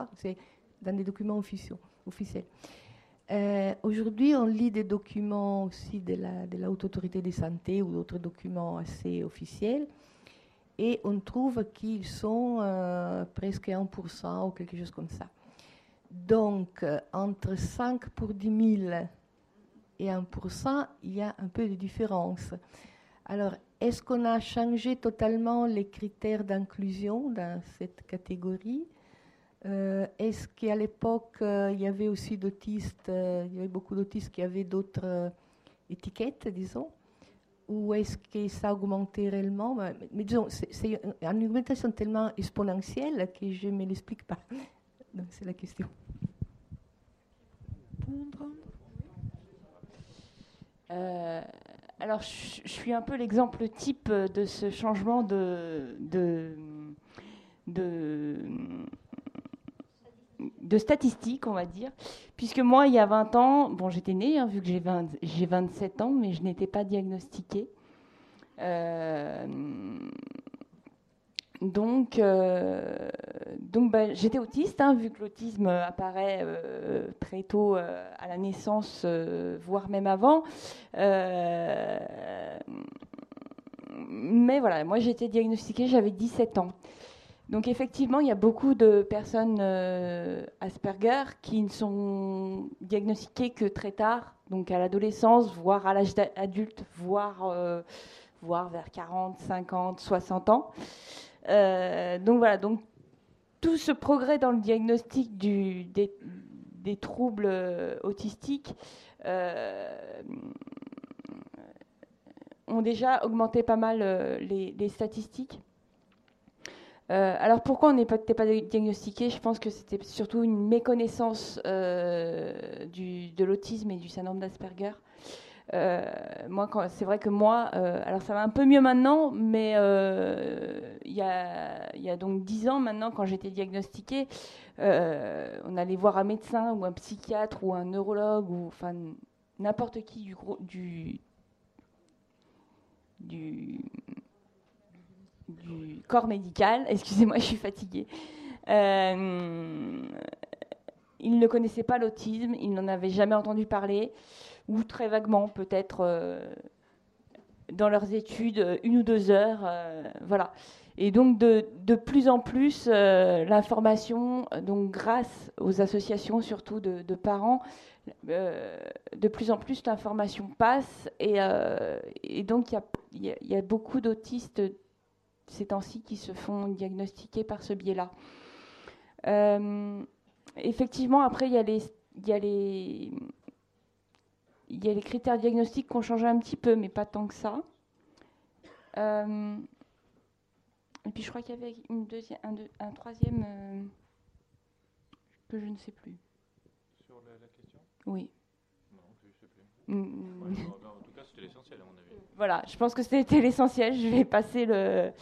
C'est dans des documents officiels. officiels. Euh, aujourd'hui, on lit des documents aussi de la, de la Haute Autorité de Santé ou d'autres documents assez officiels, et on trouve qu'ils sont euh, presque un pour cent ou quelque chose comme ça. Donc, euh, entre cinq pour dix mille et un pour cent, il y a un peu de différence. Alors, est-ce qu'on a changé totalement les critères d'inclusion dans cette catégorie ? Euh, est-ce qu'à l'époque, euh, il y avait aussi d'autistes, euh, il y avait beaucoup d'autistes qui avaient d'autres euh, étiquettes, disons, ou est-ce que ça a augmenté réellement ? Mais, mais disons, c'est, c'est une augmentation tellement exponentielle que je ne me l'explique pas. Donc, c'est la question. Euh, alors, je, je suis un peu l'exemple type de ce changement de... de, de de statistiques, on va dire, puisque moi, il y a vingt ans, bon, j'étais née, hein, vu que j'ai, vingt, j'ai vingt-sept ans, mais je n'étais pas diagnostiquée. Euh, donc, euh, donc bah, j'étais autiste, hein, vu que l'autisme apparaît euh, très tôt euh, à la naissance, euh, voire même avant. Euh, mais voilà, moi, j'ai été diagnostiquée, j'avais dix-sept ans. Donc effectivement, il y a beaucoup de personnes euh, Asperger qui ne sont diagnostiquées que très tard, donc à l'adolescence, voire à l'âge adulte, voire, euh, voire vers quarante, cinquante, soixante ans. Euh, donc voilà, donc tout ce progrès dans le diagnostic du, des, des troubles euh, autistiques euh, ont déjà augmenté pas mal euh, les, les statistiques. Euh, alors pourquoi on n'était pas diagnostiqué ? Je pense que c'était surtout une méconnaissance euh, du, de l'autisme et du syndrome d'Asperger. Euh, moi, quand, c'est vrai que moi, euh, alors ça va un peu mieux maintenant, mais euh, il y a, il y a donc dix ans maintenant, quand j'étais diagnostiquée, euh, on allait voir un médecin ou un psychiatre ou un neurologue ou enfin n'importe qui du, gros, du, du, du corps médical. Excusez-moi, je suis fatiguée. Euh, ils ne connaissaient pas l'autisme, ils n'en avaient jamais entendu parler, ou très vaguement, peut-être euh, dans leurs études, une ou deux heures. Euh, voilà. Et donc, de, de plus en plus, euh, l'information, donc grâce aux associations, surtout de, de parents, euh, de plus en plus, l'information passe. Et, euh, et donc, il y, y, y a beaucoup d'autistes ces temps-ci qui se font diagnostiquer par ce biais-là. Euh, effectivement, après, il y a les, il y a les, il y a les critères diagnostiques qui ont changé un petit peu, mais pas tant que ça. Euh, et puis, je crois qu'il y avait une deuxième, un, deux, un troisième euh, que je ne sais plus. Sur la, la question ? Oui. Non, je ne sais plus. Mm. Ouais, non, non, en tout cas, c'était l'essentiel, à mon avis. Voilà, je pense que c'était l'essentiel. Je vais passer le...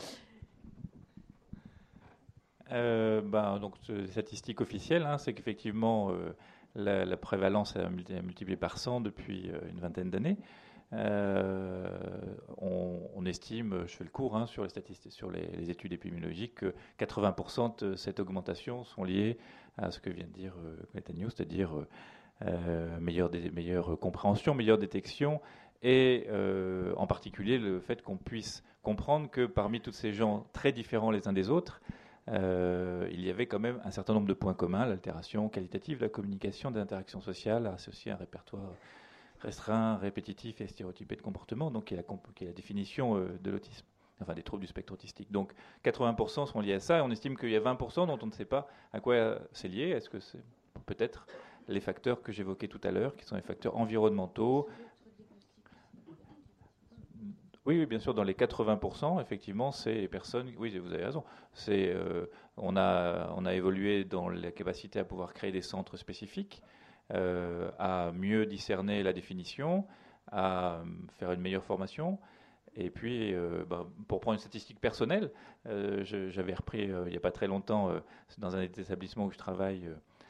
Euh, ben, donc, les statistiques officielles, hein, c'est qu'effectivement, euh, la, la prévalence a multiplié par cent depuis euh, une vingtaine d'années. Euh, on, on estime, je fais le cours hein, sur, les, statistiques, sur les, les études épidémiologiques, que quatre-vingts pour cent de cette augmentation sont liées à ce que vient de dire euh, Netanyahu, c'est-à-dire euh, meilleure, dé, meilleure compréhension, meilleure détection, et euh, en particulier le fait qu'on puisse comprendre que parmi tous ces gens très différents les uns des autres, Euh, il y avait quand même un certain nombre de points communs, l'altération qualitative de la communication, des interactions sociales, associée à un répertoire restreint, répétitif et stéréotypé de comportement, donc qui est la, qui est la définition euh, de l'autisme, enfin des troubles du spectre autistique. Donc quatre-vingts pour cent sont liés à ça, et on estime qu'il y a vingt pour cent dont on ne sait pas à quoi c'est lié. Est-ce que c'est peut-être les facteurs que j'évoquais tout à l'heure, qui sont les facteurs environnementaux? Oui, oui, bien sûr, dans les quatre-vingts pour cent, effectivement, c'est les personnes... Oui, vous avez raison. C'est, euh, on, a, on a évolué dans la capacité à pouvoir créer des centres spécifiques, euh, à mieux discerner la définition, à faire une meilleure formation. Et puis, euh, bah, pour prendre une statistique personnelle, euh, je, j'avais repris, euh, il n'y a pas très longtemps, euh, dans un des établissements où je travaille,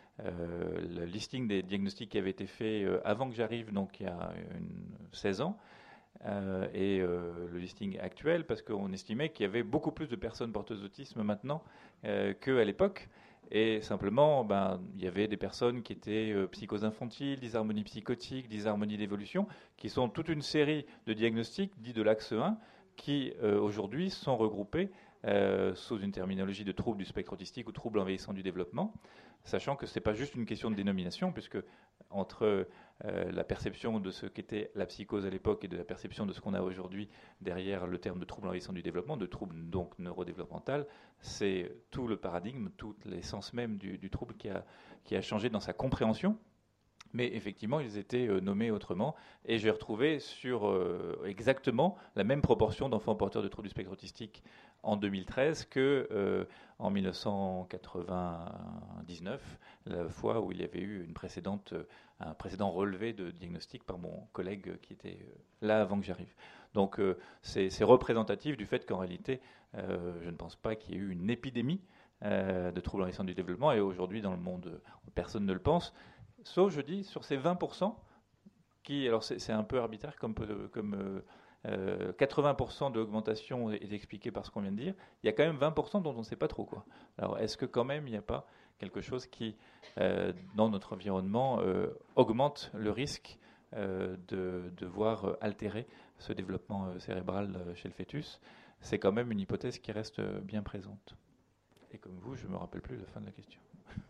euh, le listing des diagnostics qui avait été fait euh, avant que j'arrive, donc il y a une, seize ans, Euh, et euh, le listing actuel, parce qu'on estimait qu'il y avait beaucoup plus de personnes porteuses d'autisme maintenant euh, qu'à l'époque. Et simplement, ben, il y avait des personnes qui étaient euh, psychoses infantiles, dysharmonie psychotique, dysharmonie d'évolution, qui sont toute une série de diagnostics dits de l'axe un, qui euh, aujourd'hui sont regroupés euh, sous une terminologie de trouble du spectre autistique ou trouble envahissant du développement, sachant que ce n'est pas juste une question de dénomination, puisque entre euh, la perception de ce qu'était la psychose à l'époque et de la perception de ce qu'on a aujourd'hui derrière le terme de trouble envahissant du développement, de trouble donc neurodéveloppemental, c'est tout le paradigme, toute l'essence même du, du trouble qui a, qui a changé dans sa compréhension. Mais effectivement, ils étaient euh, nommés autrement. Et j'ai retrouvé sur euh, exactement la même proportion d'enfants porteurs de troubles du spectre autistique en deux mille treize que euh, en mille neuf cent quatre-vingt-dix-neuf, la fois où il y avait eu une précédente, euh, un précédent relevé de diagnostic par mon collègue qui était euh, là avant que j'arrive. Donc euh, c'est, c'est représentatif du fait qu'en réalité, euh, je ne pense pas qu'il y ait eu une épidémie euh, de troubles envahissants du développement. Et aujourd'hui, dans le monde, personne ne le pense. Sauf, je dis, sur ces vingt pour cent qui, alors c'est, c'est un peu arbitraire comme, comme euh, euh, quatre-vingts pour cent de l'augmentation est expliqué par ce qu'on vient de dire, il y a quand même vingt pour cent dont on ne sait pas trop quoi. Alors est-ce que quand même il n'y a pas quelque chose qui, euh, dans notre environnement, euh, augmente le risque euh, de, de voir altérer ce développement euh, cérébral euh, chez le fœtus? C'est quand même une hypothèse qui reste bien présente. Et comme vous, je ne me rappelle plus la fin de la question.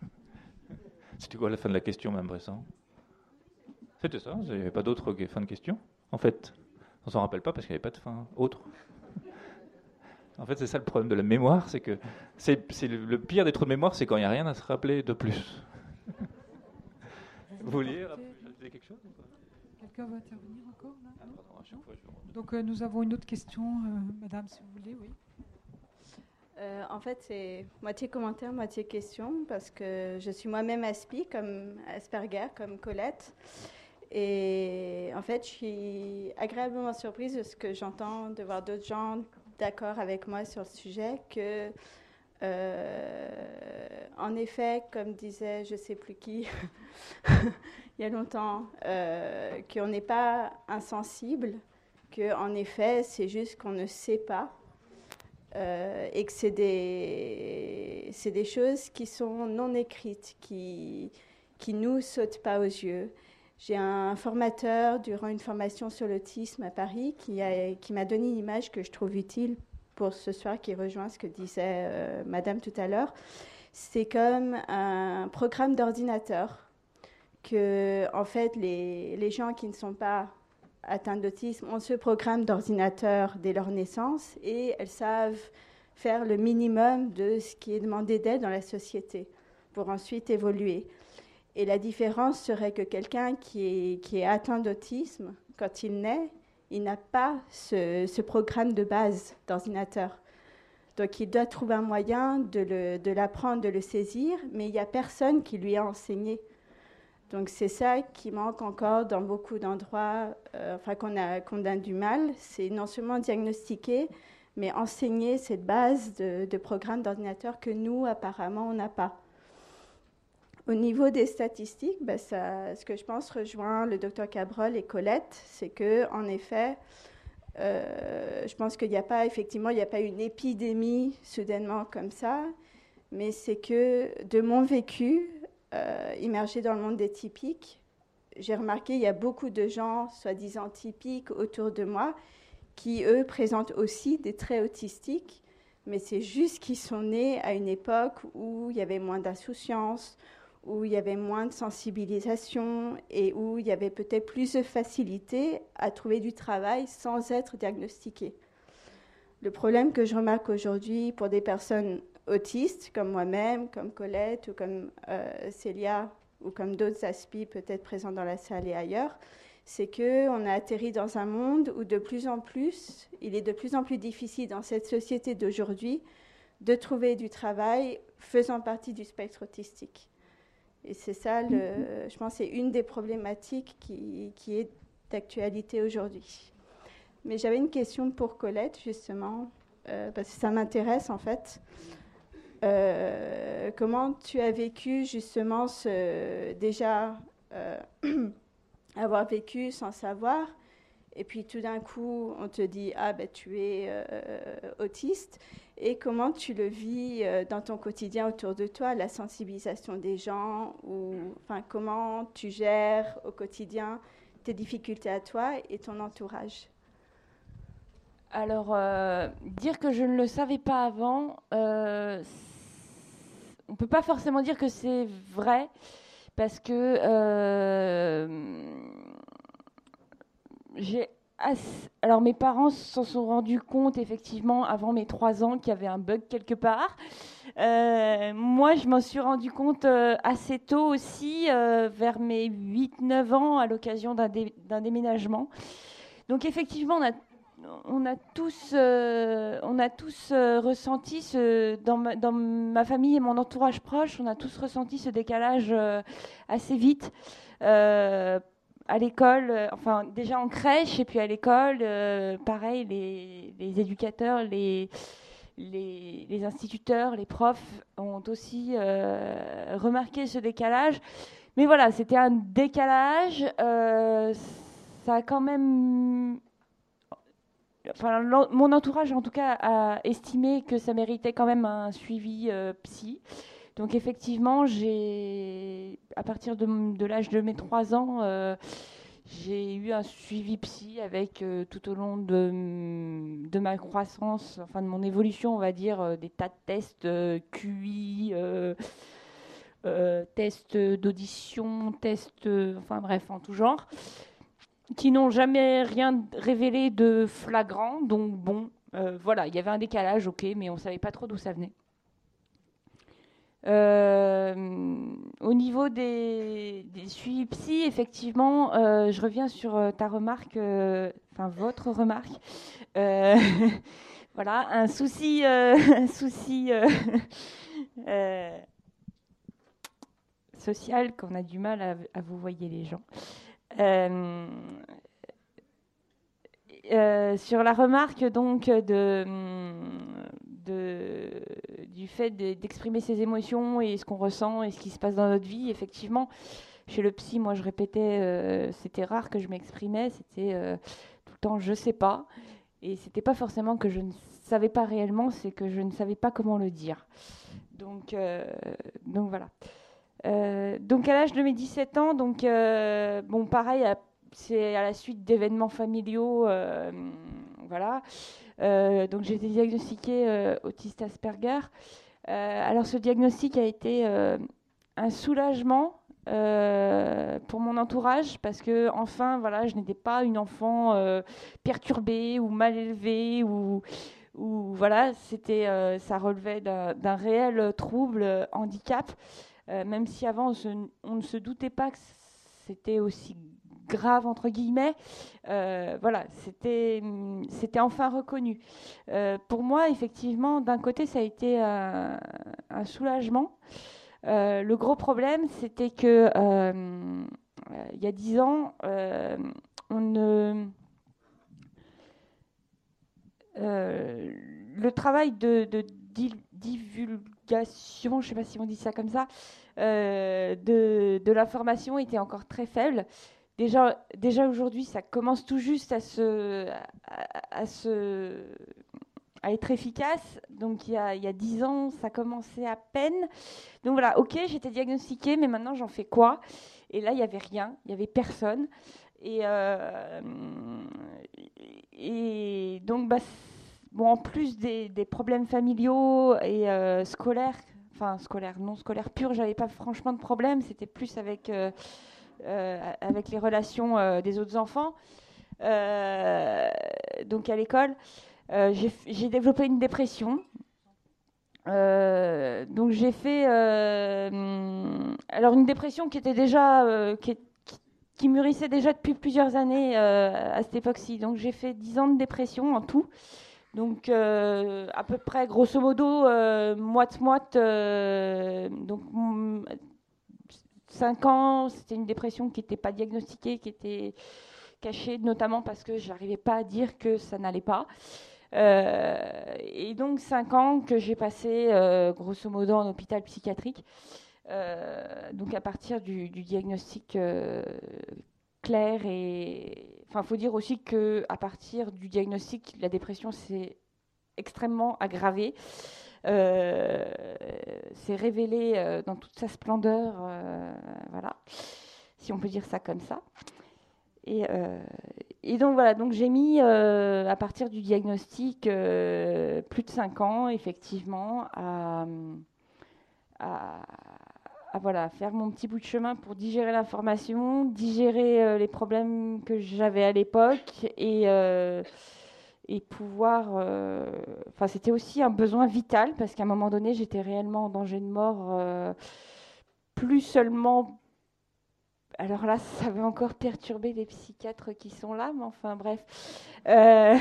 C'était quoi la fin de la question, Mme Bressan? C'était ça, il n'y avait pas d'autre fin de question. En fait, on ne s'en rappelle pas parce qu'il n'y avait pas de fin autre. En fait, c'est ça le problème de la mémoire, c'est que c'est, c'est le, le pire des trous de mémoire, c'est quand il n'y a rien à se rappeler de plus. Vous vouliez ajouter quelque chose ou pas? Quelqu'un veut intervenir encore là? Ah, pardon, à chaque fois, je... Donc euh, nous avons une autre question, euh, Madame, si vous voulez, oui. Euh, en fait, c'est moitié commentaire, moitié question, parce que je suis moi-même Aspi, comme Asperger, comme Colette. Et en fait, je suis agréablement surprise de ce que j'entends, de voir d'autres gens d'accord avec moi sur le sujet que, euh, en effet, comme disait je ne sais plus qui il y a longtemps, euh, qu'on n'est pas insensible, qu'en effet, c'est juste qu'on ne sait pas. Euh, et que c'est des, c'est des choses qui sont non écrites, qui qui nous sautent pas aux yeux. J'ai un formateur durant une formation sur l'autisme à Paris qui, a, qui m'a donné une image que je trouve utile pour ce soir, qui rejoint ce que disait euh, Madame tout à l'heure. C'est comme un programme d'ordinateur que, en fait, les, les gens qui ne sont pas atteints d'autisme ont ce programme d'ordinateur dès leur naissance et elles savent faire le minimum de ce qui est demandé d'elles dans la société pour ensuite évoluer. Et la différence serait que quelqu'un qui est, qui est atteint d'autisme, quand il naît, il n'a pas ce, ce programme de base d'ordinateur. Donc il doit trouver un moyen de, le, de l'apprendre, de le saisir, mais il n'y a personne qui lui a enseigné. Donc c'est ça qui manque encore dans beaucoup d'endroits, euh, enfin qu'on a, qu'on a du mal, c'est non seulement diagnostiquer, mais enseigner cette base de, de programme d'ordinateur que nous, apparemment, on n'a pas. Au niveau des statistiques, ben ça, ce que je pense rejoint le docteur Cabrol et Colette, c'est qu'en effet, euh, je pense qu'il n'y a pas, effectivement, il n'y a pas une épidémie soudainement comme ça, mais c'est que de mon vécu, Euh, immergée dans le monde des typiques, j'ai remarqué qu'il y a beaucoup de gens soi-disant typiques autour de moi qui, eux, présentent aussi des traits autistiques, mais c'est juste qu'ils sont nés à une époque où il y avait moins d'insouciance, où il y avait moins de sensibilisation et où il y avait peut-être plus de facilité à trouver du travail sans être diagnostiqués. Le problème que je remarque aujourd'hui pour des personnes autistes, comme moi-même, comme Colette, ou comme euh, Célia, ou comme d'autres aspis peut-être présents dans la salle et ailleurs, c'est qu'on a atterri dans un monde où de plus en plus, il est de plus en plus difficile dans cette société d'aujourd'hui de trouver du travail faisant partie du spectre autistique. Et c'est ça, le, je pense, c'est une des problématiques qui, qui est d'actualité aujourd'hui. Mais j'avais une question pour Colette, justement, euh, parce que ça m'intéresse, en fait. Euh, comment tu as vécu justement ce, déjà euh, avoir vécu sans savoir et puis tout d'un coup on te dit ah ben tu es euh, autiste et comment tu le vis euh, dans ton quotidien autour de toi, la sensibilisation des gens ou enfin comment tu gères au quotidien tes difficultés à toi et ton entourage. Alors, euh, dire que je ne le savais pas avant, euh, on ne peut pas forcément dire que c'est vrai, parce que euh, j'ai assez... Alors, mes parents s'en sont rendus compte, effectivement, avant mes trois ans, qu'il y avait un bug quelque part. Euh, moi, je m'en suis rendu compte euh, assez tôt aussi, euh, vers mes huit neuf ans, à l'occasion d'un, dé- d'un déménagement. Donc, effectivement, on a On a tous, euh, on a tous euh, ressenti, ce, dans, ma, dans ma famille et mon entourage proche, on a tous ressenti ce décalage euh, assez vite. Euh, à l'école, euh, enfin déjà en crèche et puis à l'école, euh, pareil, les, les éducateurs, les, les, les instituteurs, les profs ont aussi euh, remarqué ce décalage. Mais voilà, c'était un décalage. Euh, ça a quand même... Enfin, mon entourage, en tout cas, a estimé que ça méritait quand même un suivi euh, psy. Donc, effectivement, j'ai, à partir de, de l'âge de mes trois ans, euh, j'ai eu un suivi psy avec, euh, tout au long de, de ma croissance, enfin de mon évolution, on va dire, euh, des tas de tests euh, Q I, euh, euh, tests d'audition, tests, euh, enfin bref, en tout genre, qui n'ont jamais rien révélé de flagrant. Donc bon, euh, voilà, il y avait un décalage, ok, mais on ne savait pas trop d'où ça venait. Euh, au niveau des, des suivis psy, effectivement, euh, je reviens sur euh, ta remarque, euh, enfin votre remarque. Euh, voilà, un souci, euh, un souci euh, euh, social qu'on a du mal à, à vous voyer les gens. Euh, euh, sur la remarque donc de, de, du fait de, d'exprimer ses émotions et ce qu'on ressent et ce qui se passe dans notre vie, effectivement, chez le psy, moi je répétais, euh, c'était rare que je m'exprimais, c'était euh, tout le temps je sais pas, et c'était pas forcément que je ne savais pas réellement, c'est que je ne savais pas comment le dire. Donc, euh, donc voilà. Euh, donc à l'âge de mes dix-sept ans, donc euh, bon pareil, à, c'est à la suite d'événements familiaux, euh, voilà. Euh, donc j'ai été diagnostiquée euh, autiste Asperger. Euh, alors ce diagnostic a été euh, un soulagement euh, pour mon entourage parce que enfin voilà, je n'étais pas une enfant euh, perturbée ou mal élevée ou ou voilà, c'était euh, ça relevait d'un, d'un réel trouble, euh, handicap. Euh, même si avant on, se, on ne se doutait pas que c'était aussi grave entre guillemets, euh, voilà, c'était, c'était enfin reconnu. Euh, pour moi, effectivement, d'un côté, ça a été un, un soulagement. Euh, le gros problème, c'était que euh, il y a dix ans, euh, on ne euh, le travail de, de divulgation, je ne sais pas si on dit ça comme ça, euh, de, de l'information était encore très faible. Déjà, déjà aujourd'hui, ça commence tout juste à, se, à, à, se, à être efficace. Donc il y a, il y a dix ans, ça commençait à peine. Donc voilà, ok, j'étais diagnostiquée, mais maintenant j'en fais quoi? Et là, il n'y avait rien, il n'y avait personne. Et, euh, et donc, bah, bon, en plus des, des problèmes familiaux et euh, scolaires, enfin scolaires, non scolaires purs, j'avais pas franchement de problème. C'était plus avec euh, euh, avec les relations euh, des autres enfants. Euh, donc à l'école, euh, j'ai, j'ai développé une dépression. Euh, donc j'ai fait euh, alors une dépression qui était déjà euh, qui, qui, qui mûrissait déjà depuis plusieurs années euh, à cette époque-ci. Donc j'ai fait dix ans de dépression en tout. Donc euh, à peu près grosso modo euh, moite-moite. Euh, donc cinq ans, c'était une dépression qui n'était pas diagnostiquée, qui était cachée, notamment parce que je n'arrivais pas à dire que ça n'allait pas. Euh, et donc cinq ans que j'ai passé euh, grosso modo en hôpital psychiatrique. Euh, donc à partir du, du diagnostic euh, clair et... Enfin, il faut dire aussi qu'à partir du diagnostic, la dépression s'est extrêmement aggravée. Euh, c'est révélé euh, dans toute sa splendeur, euh, voilà, si on peut dire ça comme ça. Et, euh, et donc voilà, donc j'ai mis euh, à partir du diagnostic euh, plus de cinq ans, effectivement, à, à, à voilà, faire mon petit bout de chemin pour digérer l'information, digérer euh, les problèmes que j'avais à l'époque et euh, et pouvoir... Enfin, euh, c'était aussi un besoin vital, parce qu'à un moment donné, j'étais réellement en danger de mort, euh, plus seulement... Alors là, ça avait encore perturbé les psychiatres qui sont là, mais enfin, bref. Euh...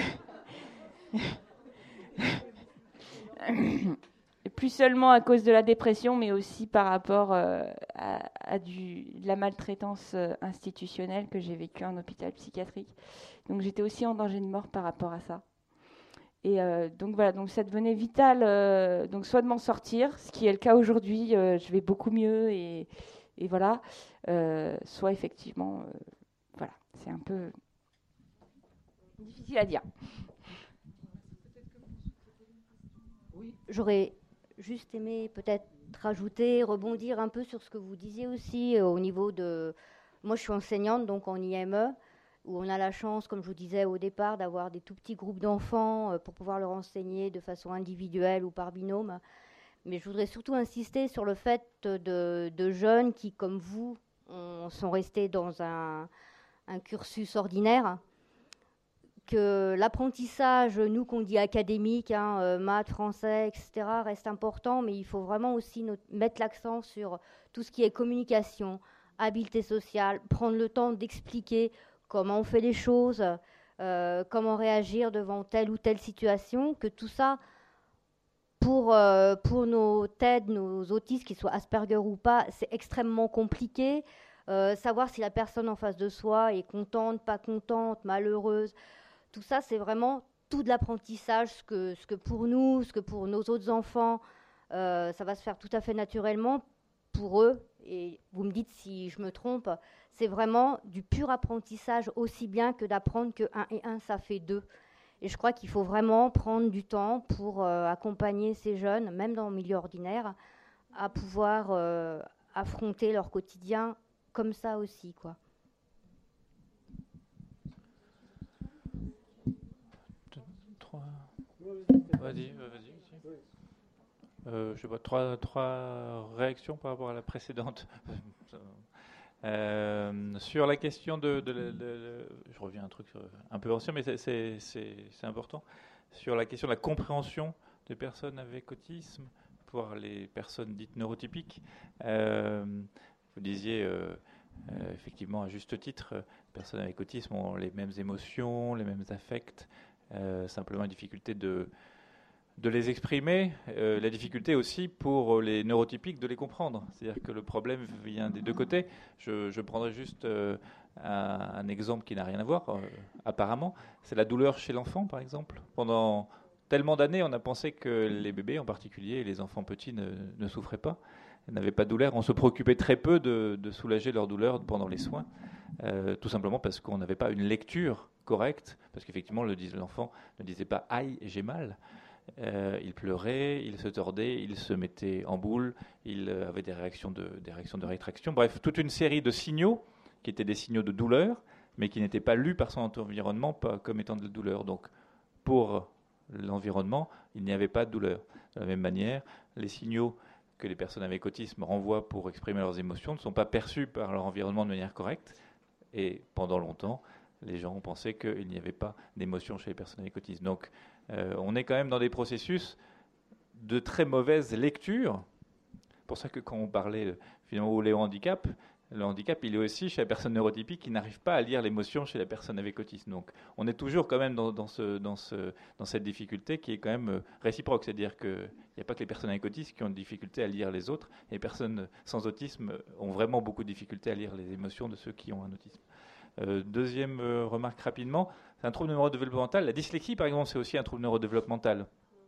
plus seulement à cause de la dépression, mais aussi par rapport euh, à, à du, de la maltraitance euh, institutionnelle que j'ai vécue en hôpital psychiatrique. Donc j'étais aussi en danger de mort par rapport à ça. Et euh, donc voilà, donc ça devenait vital, euh, donc soit de m'en sortir, ce qui est le cas aujourd'hui, euh, je vais beaucoup mieux et, et voilà, euh, soit effectivement, euh, voilà, c'est un peu difficile à dire. Oui, j'aurais juste aimé peut-être rajouter, rebondir un peu sur ce que vous disiez aussi euh, au niveau de... Moi, je suis enseignante, donc en I M E, où on a la chance, comme je vous disais au départ, d'avoir des tout petits groupes d'enfants euh, pour pouvoir leur enseigner de façon individuelle ou par binôme. Mais je voudrais surtout insister sur le fait de, de jeunes qui, comme vous, on, sont restés dans un, un cursus ordinaire, que l'apprentissage, nous qu'on dit académique, hein, euh, maths, français, et cetera, reste important, mais il faut vraiment aussi not- mettre l'accent sur tout ce qui est communication, habileté sociale, prendre le temps d'expliquer comment on fait les choses, euh, comment réagir devant telle ou telle situation, que tout ça, pour, euh, pour nos T E D, nos autistes, qu'ils soient Asperger ou pas, c'est extrêmement compliqué. Euh, savoir si la personne en face de soi est contente, pas contente, malheureuse, Tout ça, c'est vraiment tout de l'apprentissage, ce que, ce que pour nous, ce que pour nos autres enfants, euh, ça va se faire tout à fait naturellement. Pour eux, et vous me dites si je me trompe, c'est vraiment du pur apprentissage, aussi bien que d'apprendre que un et un, ça fait deux. Et je crois qu'il faut vraiment prendre du temps pour euh, accompagner ces jeunes, même dans le milieu ordinaire, à pouvoir euh, affronter leur quotidien comme ça aussi, quoi. Trois. Vas-y, vas-y. Euh, je sais pas, trois, trois réactions par rapport à la précédente. euh, sur la question de, de, de, de, de, je reviens à un truc un peu ancien, mais c'est, c'est, c'est, c'est important. Sur la question de la compréhension des personnes avec autisme, pour les personnes dites neurotypiques, euh, vous disiez euh, euh, effectivement à juste titre, les personnes avec autisme ont les mêmes émotions, les mêmes affects, euh, simplement une difficulté de de les exprimer, euh, la difficulté aussi pour les neurotypiques de les comprendre. C'est-à-dire que le problème vient des deux côtés. Je, je prendrai juste euh, un, un exemple qui n'a rien à voir, euh, apparemment. C'est la douleur chez l'enfant, par exemple. Pendant tellement d'années, on a pensé que les bébés en particulier, et les enfants petits, ne, ne souffraient pas, n'avaient pas de douleur. On se préoccupait très peu de, de soulager leur douleur pendant les soins, euh, tout simplement parce qu'on n'avait pas une lecture correcte, parce qu'effectivement, le, l'enfant ne disait pas « aïe, j'ai mal ». Euh, il pleurait, il se tordait, il se mettait en boule, il euh, avait des réactions, de, des réactions de rétraction. Bref, toute une série de signaux qui étaient des signaux de douleur, mais qui n'étaient pas lus par son environnement pas comme étant de la douleur. Donc, pour l'environnement, il n'y avait pas de douleur. De la même manière, les signaux que les personnes avec autisme renvoient pour exprimer leurs émotions ne sont pas perçus par leur environnement de manière correcte. Et pendant longtemps, les gens ont pensé qu'il n'y avait pas d'émotion chez les personnes avec autisme. Donc, euh, on est quand même dans des processus de très mauvaise lecture. C'est pour ça que quand on parlait finalement au handicap, le handicap, il est aussi chez la personne neurotypique qui n'arrive pas à lire l'émotion chez la personne avec autisme. Donc, on est toujours quand même dans, dans, ce, dans, ce, dans cette difficulté qui est quand même réciproque. C'est-à-dire qu'il n'y a pas que les personnes avec autisme qui ont des difficultés à lire les autres. Et les personnes sans autisme ont vraiment beaucoup de difficultés à lire les émotions de ceux qui ont un autisme. Euh, deuxième euh, remarque rapidement, c'est un trouble neurodéveloppemental. La dyslexie, par exemple, c'est aussi un trouble neurodéveloppemental.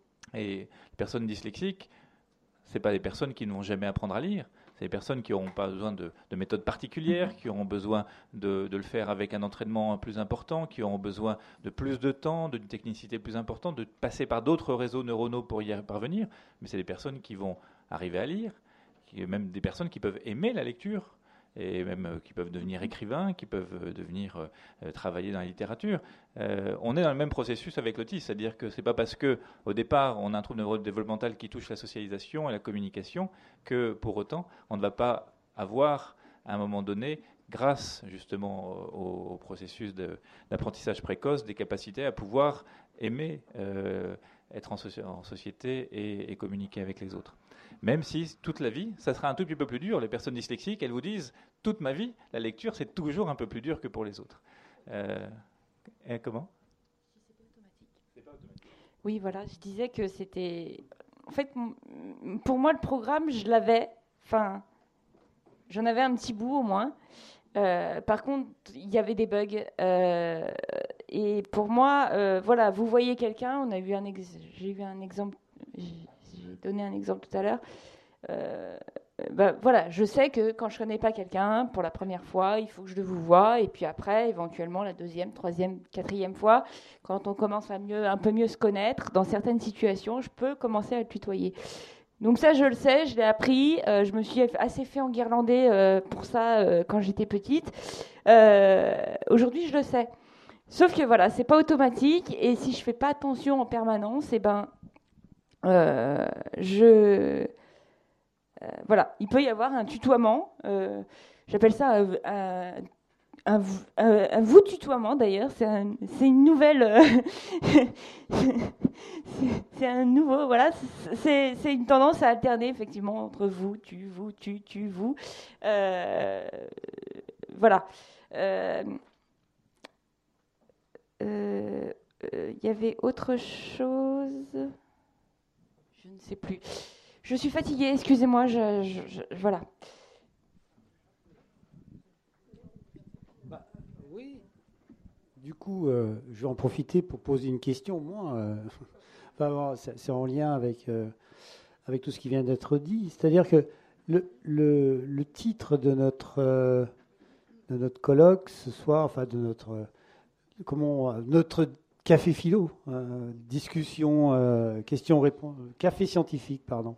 Et les personnes dyslexiques, ce n'est pas des personnes qui ne vont jamais apprendre à lire. C'est des personnes qui n'auront pas besoin de, de méthodes particulières, qui auront besoin de, de le faire avec un entraînement plus important, qui auront besoin de plus de temps, d'une technicité plus importante, de passer par d'autres réseaux neuronaux pour y parvenir. Mais c'est des personnes qui vont arriver à lire, qui, même des personnes qui peuvent aimer la lecture, et même euh, qui peuvent devenir écrivains, qui peuvent euh, devenir euh, travailler dans la littérature. Euh, on est dans le même processus avec l'autisme, c'est-à-dire que c'est pas parce que au départ on a un trouble neurodéveloppemental qui touche la socialisation et la communication que pour autant on ne va pas avoir à un moment donné, grâce justement au, au processus de, d'apprentissage précoce, des capacités à pouvoir aimer euh, être en, soci- en société et, et communiquer avec les autres. Même si toute la vie, ça sera un tout petit peu plus dur. Les personnes dyslexiques, elles vous disent, toute ma vie, la lecture, c'est toujours un peu plus dur que pour les autres. Euh, et comment ? C'est pas automatique. Oui, voilà, je disais que c'était... En fait, pour moi, le programme, je l'avais... Enfin, j'en avais un petit bout au moins. Euh, par contre, il y avait des bugs. Euh, et pour moi, euh, voilà, vous voyez quelqu'un, on a eu un ex- j'ai eu un exemple... J'ai J'ai donné un exemple tout à l'heure. Euh, ben voilà, je sais que quand je ne connais pas quelqu'un pour la première fois, il faut que je le vous voie, et puis après, éventuellement, la deuxième, troisième, quatrième fois, quand on commence à mieux, un peu mieux se connaître, dans certaines situations, je peux commencer à le tutoyer. Donc ça, je le sais, je l'ai appris. Euh, je me suis assez fait enguirlander euh, pour ça euh, quand j'étais petite. Euh, aujourd'hui, je le sais. Sauf que voilà, c'est pas automatique, et si je fais pas attention en permanence, et ben Euh, je, euh, voilà, il peut y avoir un tutoiement. Euh, j'appelle ça un, un, un, un vous tutoiement d'ailleurs. C'est, un, c'est une nouvelle, euh, c'est, c'est un nouveau. Voilà, c'est, c'est une tendance à alterner effectivement entre vous, tu, vous, tu, tu, vous. Euh, voilà. Euh, euh, euh, y avait autre chose. Je ne sais plus. Je suis fatiguée, excusez-moi, je, je, je, voilà. Bah, oui. du coup, euh, je vais en profiter pour poser une question, moi. Euh, enfin, c'est, c'est en lien avec, euh, avec tout ce qui vient d'être dit. C'est-à-dire que le, le, le titre de notre, euh, de notre colloque ce soir, enfin de notre, euh, comment, notre café philo, euh, discussion, euh, question-réponse, café scientifique, pardon.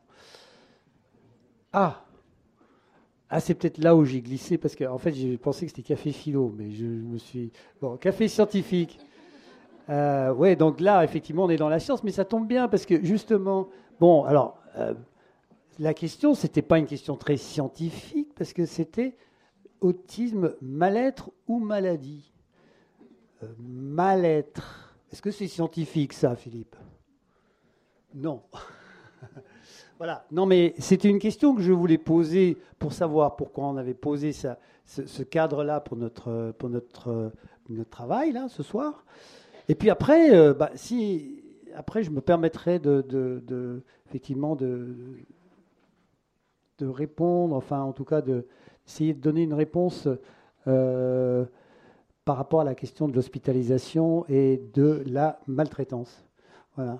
Ah Ah, c'est peut-être là où j'ai glissé, parce qu'en en fait, j'ai pensé que c'était café philo, mais je, je me suis... Bon, café scientifique. Euh, ouais, donc là, effectivement, on est dans la science, mais ça tombe bien, parce que justement... Bon, alors, euh, la question, c'était pas une question très scientifique, parce que c'était autisme, mal-être ou maladie. Euh, mal-être. Est-ce que c'est scientifique, ça, Philippe? Non. Voilà. Non, mais c'était une question que je voulais poser pour savoir pourquoi on avait posé ça, ce, ce cadre-là pour notre, pour notre, notre travail, là, ce soir. Et puis après, euh, bah, si, après je me permettrai de, de, de, effectivement de, de répondre, enfin, en tout cas, d'essayer de donner une réponse euh, par rapport à la question de l'hospitalisation et de la maltraitance. Voilà.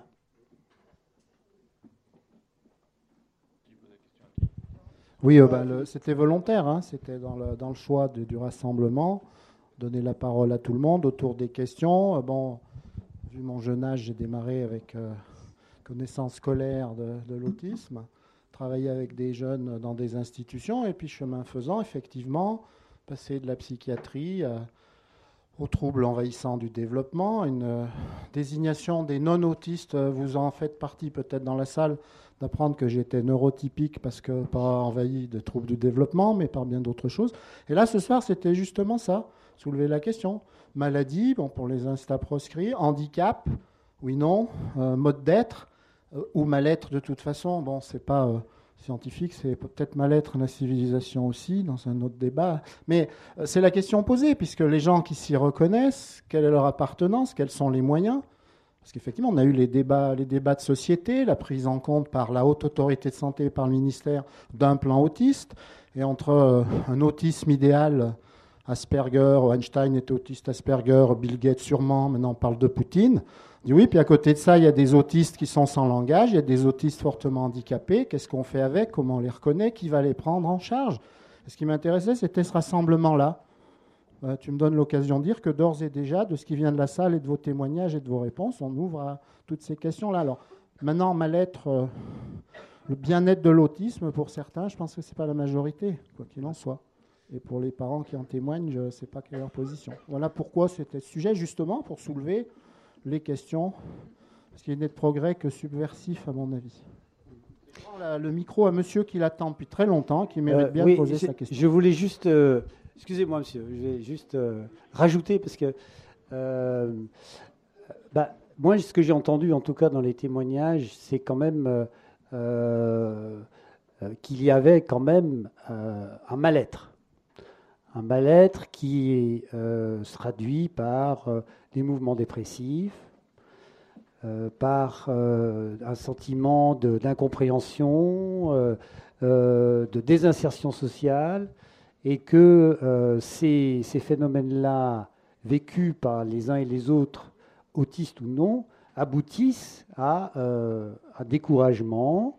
Oui, euh, bah, le, c'était volontaire, hein, c'était dans le, dans le choix de, du rassemblement, donner la parole à tout le monde autour des questions. Euh, bon, vu mon jeune âge, j'ai démarré avec euh, connaissance scolaire de, de l'autisme, travailler avec des jeunes dans des institutions, et puis chemin faisant, effectivement, passer de la psychiatrie euh, aux troubles envahissants du développement, une euh, désignation des non-autistes, vous en faites partie peut-être dans la salle, d'apprendre que j'étais neurotypique parce que pas envahi de troubles du développement, mais par bien d'autres choses. Et là, ce soir, c'était justement ça, soulever la question. Maladie, bon, pour les instas proscrits, handicap, oui, non, euh, mode d'être, euh, ou mal-être de toute façon, bon, c'est pas euh, scientifique, c'est peut-être mal-être la civilisation aussi, dans un autre débat, mais euh, c'est la question posée, puisque les gens qui s'y reconnaissent, quelle est leur appartenance, quels sont les moyens? Parce qu'effectivement, on a eu les débats, les débats de société, la prise en compte par la haute autorité de santé, par le ministère, d'un plan autiste. Et entre euh, un autisme idéal, Asperger, Einstein était autiste Asperger, Bill Gates sûrement, maintenant on parle de Poutine. On dit oui, puis à côté de ça, il y a des autistes qui sont sans langage, il y a des autistes fortement handicapés. Qu'est-ce qu'on fait avec? Comment on les reconnaît? Qui va les prendre en charge? Et ce qui m'intéressait, c'était ce rassemblement-là. Tu me donnes l'occasion de dire que d'ores et déjà, de ce qui vient de la salle et de vos témoignages et de vos réponses, on ouvre à toutes ces questions-là. Alors, maintenant, mal-être, euh, le bien-être de l'autisme, pour certains, je pense que ce n'est pas la majorité, quoi qu'il en soit. Et pour les parents qui en témoignent, je ne sais pas quelle est leur position. Voilà pourquoi c'était ce sujet, justement, pour soulever les questions, parce qu'il n'est de progrès que subversif, à mon avis. Je prends la, le micro à monsieur qui l'attend depuis très longtemps, qui mérite euh, bien oui, de poser sa question. Je voulais juste... Euh Excusez-moi, monsieur, je vais juste euh, rajouter, parce que euh, bah, moi, ce que j'ai entendu, en tout cas dans les témoignages, c'est quand même euh, euh, qu'il y avait quand même euh, un mal-être. Un mal-être qui euh, se traduit par euh, des mouvements dépressifs, euh, par euh, un sentiment de, d'incompréhension, euh, euh, de désinsertion sociale, et que euh, ces, ces phénomènes-là, vécus par les uns et les autres, autistes ou non, aboutissent à euh, un découragement,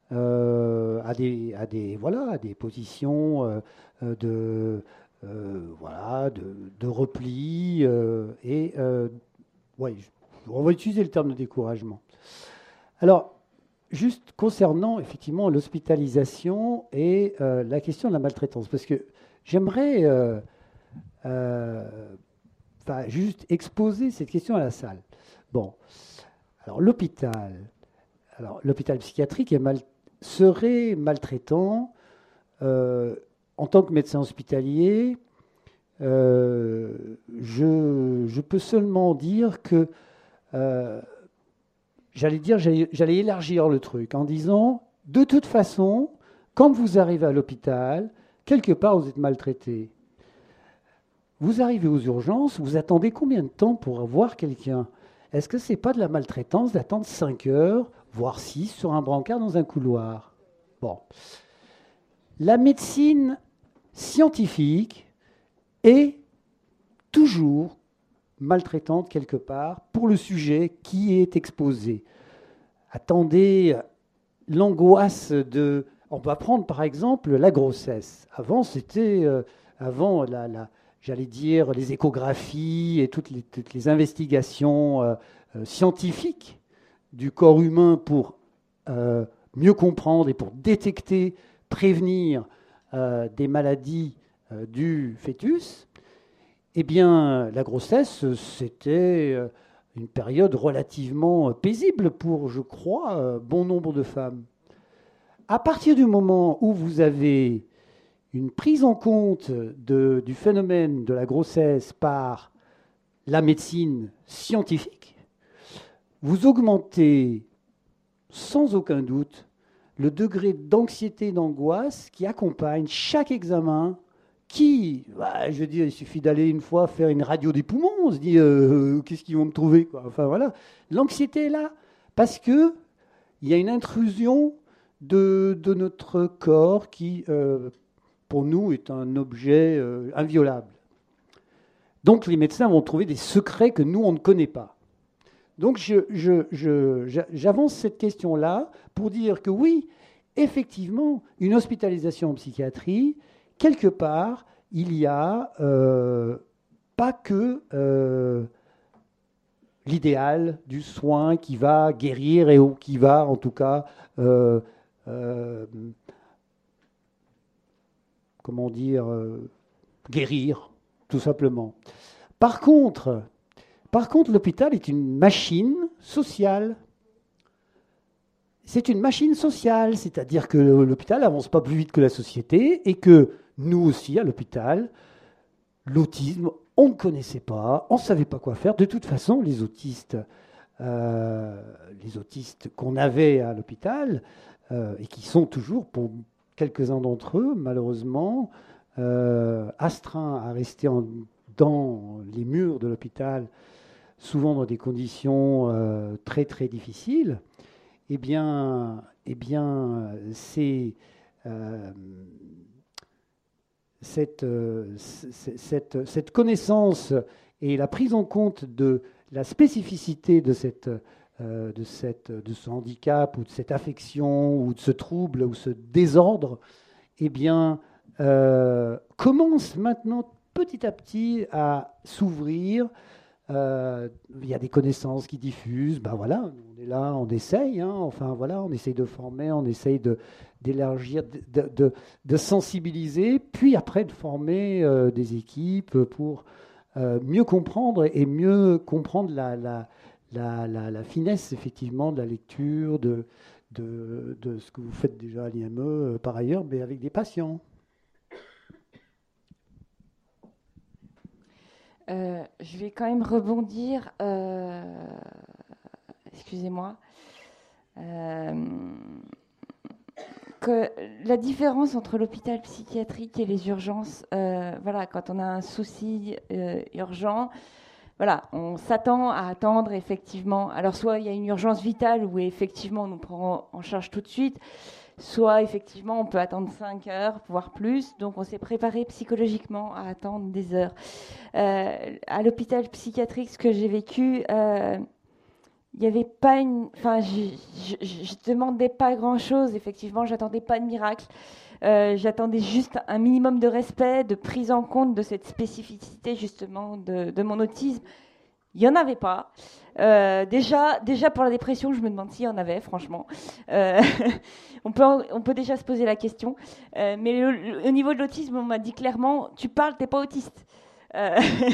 euh, à, des, à, des, voilà, à des positions euh, de, euh, voilà, de, de repli, euh, et euh, ouais, on va utiliser le terme de découragement. Alors, juste concernant effectivement l'hospitalisation et euh, la question de la maltraitance, parce que j'aimerais euh, euh, juste exposer cette question à la salle. Bon, alors l'hôpital, alors l'hôpital psychiatrique est mal, serait maltraitant euh, en tant que médecin hospitalier. Euh, je, je peux seulement dire que euh, J'allais dire, j'allais, j'allais élargir le truc en disant, de toute façon, quand vous arrivez à l'hôpital, quelque part vous êtes maltraité. Vous arrivez aux urgences, vous attendez combien de temps pour voir quelqu'un? Est-ce que ce n'est pas de la maltraitance d'attendre cinq heures, voire six, sur un brancard dans un couloir? Bon. La médecine scientifique est toujours maltraitante quelque part pour le sujet qui est exposé. Attendez, l'angoisse de... On va prendre par exemple la grossesse. Avant, c'était... Euh, avant, la, la, j'allais dire, les échographies et toutes les, toutes les investigations euh, euh, scientifiques du corps humain pour euh, mieux comprendre et pour détecter, prévenir euh, des maladies euh, du fœtus. Eh bien, la grossesse, c'était une période relativement paisible pour, je crois, bon nombre de femmes. À partir du moment où vous avez une prise en compte de, du phénomène de la grossesse par la médecine scientifique, vous augmentez sans aucun doute le degré d'anxiété et d'angoisse qui accompagne chaque examen. Qui, bah, je veux dire, il suffit d'aller une fois faire une radio des poumons, on se dit, euh, qu'est-ce qu'ils vont me trouver, quoi. Enfin voilà, l'anxiété est là parce que il y a une intrusion de, de notre corps qui, euh, pour nous, est un objet euh, inviolable. Donc les médecins vont trouver des secrets que nous on ne connaît pas. Donc je, je, je, j'avance cette question-là pour dire que oui, effectivement, une hospitalisation en psychiatrie. Quelque part, il y a euh, pas que euh, l'idéal du soin qui va guérir et ou qui va, en tout cas, euh, euh, comment dire, euh, guérir, tout simplement. Par contre, par contre, l'hôpital est une machine sociale. C'est une machine sociale, c'est-à-dire que l'hôpital n'avance pas plus vite que la société et que nous aussi, à l'hôpital, l'autisme, on ne connaissait pas, on ne savait pas quoi faire. De toute façon, les autistes, euh, les autistes qu'on avait à l'hôpital, euh, et qui sont toujours, pour quelques-uns d'entre eux, malheureusement, euh, astreints à rester en, dans les murs de l'hôpital, souvent dans des conditions euh, très, très difficiles, eh bien, eh bien c'est... Euh, Cette, euh, cette, cette connaissance et la prise en compte de la spécificité de, cette, euh, de, cette, de ce handicap ou de cette affection ou de ce trouble ou ce désordre, eh bien, euh, commence maintenant petit à petit à s'ouvrir. Euh, il y a des connaissances qui diffusent. Ben voilà, on est là, on essaye. Hein, enfin voilà, on essaye de former, on essaye de d'élargir, de, de, de sensibiliser, puis après de former euh, des équipes pour euh, mieux comprendre et mieux comprendre la, la, la, la, la finesse effectivement de la lecture, de, de, de ce que vous faites déjà à l'I M E euh, par ailleurs, mais avec des patients. Euh, je vais quand même rebondir, euh, excusez-moi, euh, que la différence entre l'hôpital psychiatrique et les urgences, euh, voilà, quand on a un souci euh, urgent, voilà, on s'attend à attendre effectivement. Alors soit il y a une urgence vitale où effectivement on nous prend en charge tout de suite, soit effectivement on peut attendre cinq heures, voire plus. Donc on s'est préparé psychologiquement à attendre des heures. Euh, à l'hôpital psychiatrique, ce que j'ai vécu, euh, il n'y avait pas une... Enfin, je ne demandais pas grand-chose, effectivement, j'attendais pas de miracle. Euh, j'attendais juste un minimum de respect, de prise en compte de cette spécificité, justement, de, de mon autisme. Il n'y en avait pas. Euh, déjà, déjà, pour la dépression, je me demande s'il y en avait, franchement. Euh, on, peut, on peut déjà se poser la question. Euh, mais le, le, au niveau de l'autisme, on m'a dit clairement, tu parles, tu n'es pas autiste. Euh,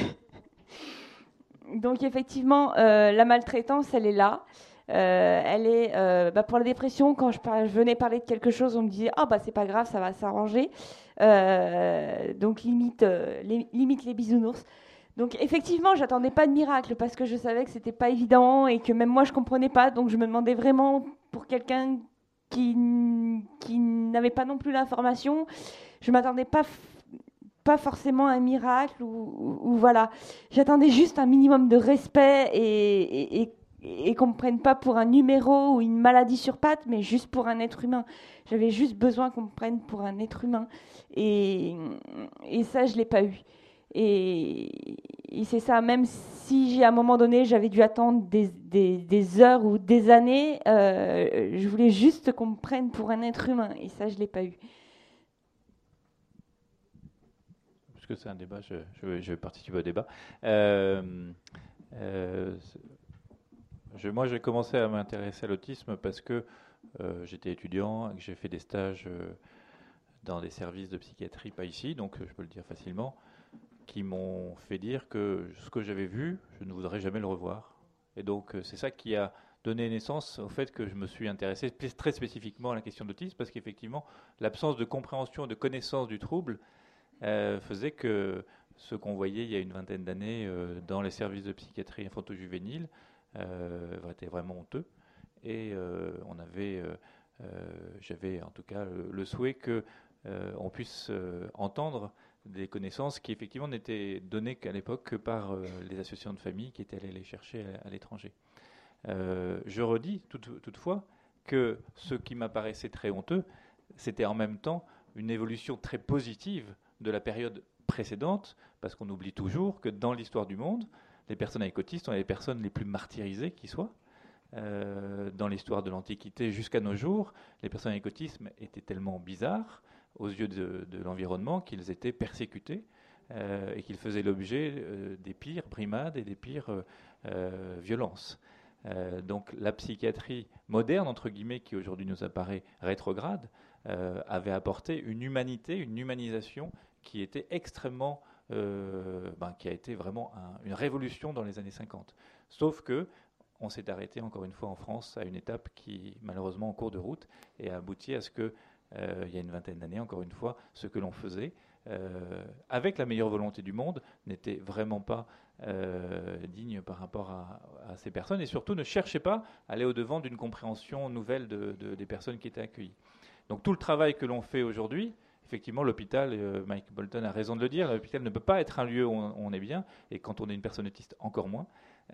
Donc effectivement, euh, la maltraitance, elle est là. Euh, elle est euh, bah, pour la dépression. Quand je, par, je venais parler de quelque chose, on me disait ah bah c'est pas grave, ça va s'arranger. Euh, donc limite, euh, les, limite les bisounours. Donc effectivement, j'attendais pas de miracle parce que je savais que c'était pas évident et que même moi je comprenais pas. Donc je me demandais vraiment pour quelqu'un qui qui n'avait pas non plus l'information, je m'attendais pas. pas forcément un miracle ou, ou, ou voilà. J'attendais juste un minimum de respect et, et, et, et qu'on ne me prenne pas pour un numéro ou une maladie sur pattes, mais juste pour un être humain. J'avais juste besoin qu'on me prenne pour un être humain. Et, et ça, je ne l'ai pas eu. Et, et c'est ça, même si à un moment donné, j'avais dû attendre des, des, des heures ou des années, euh, je voulais juste qu'on me prenne pour un être humain, et ça, je ne l'ai pas eu. Parce que c'est un débat, je, je, vais, je vais participer au débat. Euh, euh, je, moi, j'ai commencé à m'intéresser à l'autisme parce que euh, j'étais étudiant, que j'ai fait des stages euh, dans des services de psychiatrie, pas ici, donc je peux le dire facilement, qui m'ont fait dire que ce que j'avais vu, je ne voudrais jamais le revoir. Et donc, c'est ça qui a donné naissance au fait que je me suis intéressé très spécifiquement à la question de l'autisme, parce qu'effectivement, l'absence de compréhension, de connaissance du trouble euh, faisait que ce qu'on voyait il y a une vingtaine d'années euh, dans les services de psychiatrie infanto-juvénile euh, était vraiment honteux. Et euh, on avait, euh, euh, j'avais en tout cas le, le souhait que euh, on puisse euh, entendre des connaissances qui effectivement n'étaient données qu'à l'époque que par euh, les associations de famille qui étaient allées les chercher à, à l'étranger. Euh, je redis tout, toutefois que ce qui m'apparaissait très honteux, c'était en même temps une évolution très positive de la période précédente, parce qu'on oublie toujours que dans l'histoire du monde, les personnes avec autisme sont les personnes les plus martyrisées qui soient. Euh, dans l'histoire de l'Antiquité jusqu'à nos jours, les personnes avec autisme étaient tellement bizarres aux yeux de, de l'environnement qu'ils étaient persécutés euh, et qu'ils faisaient l'objet euh, des pires brimades et des pires euh, euh, violences. Euh, donc la psychiatrie moderne, entre guillemets, qui aujourd'hui nous apparaît rétrograde, euh, avait apporté une humanité, une humanisation qui était extrêmement, euh, ben, qui a été vraiment un, une révolution dans les années cinquante. Sauf que on s'est arrêté encore une fois en France à une étape qui, malheureusement, en cours de route, et a abouti à ce que, euh, il y a une vingtaine d'années, encore une fois, ce que l'on faisait, euh, avec la meilleure volonté du monde, n'était vraiment pas euh, digne par rapport à, à ces personnes, et surtout ne cherchez pas à aller au-devant d'une compréhension nouvelle de, de, des personnes qui étaient accueillies. Donc tout le travail que l'on fait aujourd'hui, effectivement, l'hôpital, euh, Mike Bolton a raison de le dire, l'hôpital ne peut pas être un lieu où on, où on est bien, et quand on est une personne autiste, encore moins.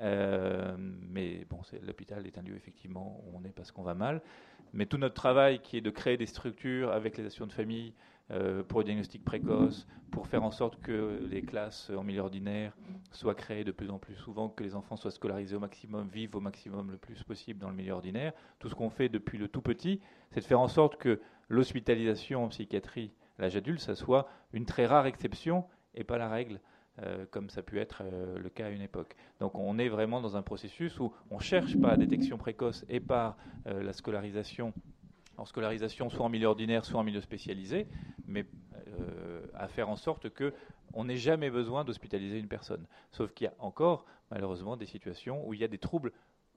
Euh, mais bon, c'est, l'hôpital est un lieu effectivement où on est parce qu'on va mal. Mais tout notre travail qui est de créer des structures avec les associations de famille euh, pour le diagnostic précoce, pour faire en sorte que les classes en milieu ordinaire soient créées de plus en plus souvent, que les enfants soient scolarisés au maximum, vivent au maximum le plus possible dans le milieu ordinaire. Tout ce qu'on fait depuis le tout petit, c'est de faire en sorte que l'hospitalisation en psychiatrie à l'âge adulte, ça soit une très rare exception et pas la règle. Euh, comme ça a pu être euh, le cas à une époque. Donc on est vraiment dans un processus où on ne cherche pas la détection précoce et par euh, la scolarisation, en scolarisation soit en milieu ordinaire, soit en milieu spécialisé, mais euh, à faire en sorte qu'on n'ait jamais besoin d'hospitaliser une personne. Sauf qu'il y a encore, malheureusement, des situations où il y a des troubles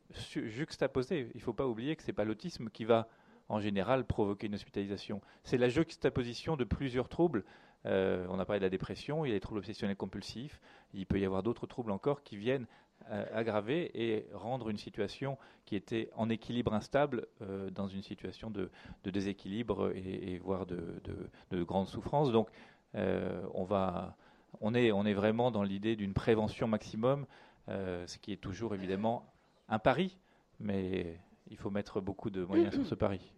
juxtaposés. Il ne faut pas oublier que ce n'est pas l'autisme qui va, en général, provoquer une hospitalisation. C'est la juxtaposition de plusieurs troubles. Euh, on a parlé de la dépression, il y a les troubles obsessionnels compulsifs, il peut y avoir d'autres troubles encore qui viennent euh, aggraver et rendre une situation qui était en équilibre instable euh, dans une situation de, de déséquilibre et, et voire de, de, de grande souffrance. Donc euh, on, va, on, est, on est vraiment dans l'idée d'une prévention maximum, euh, ce qui est toujours évidemment un pari, mais il faut mettre beaucoup de moyens sur ce pari.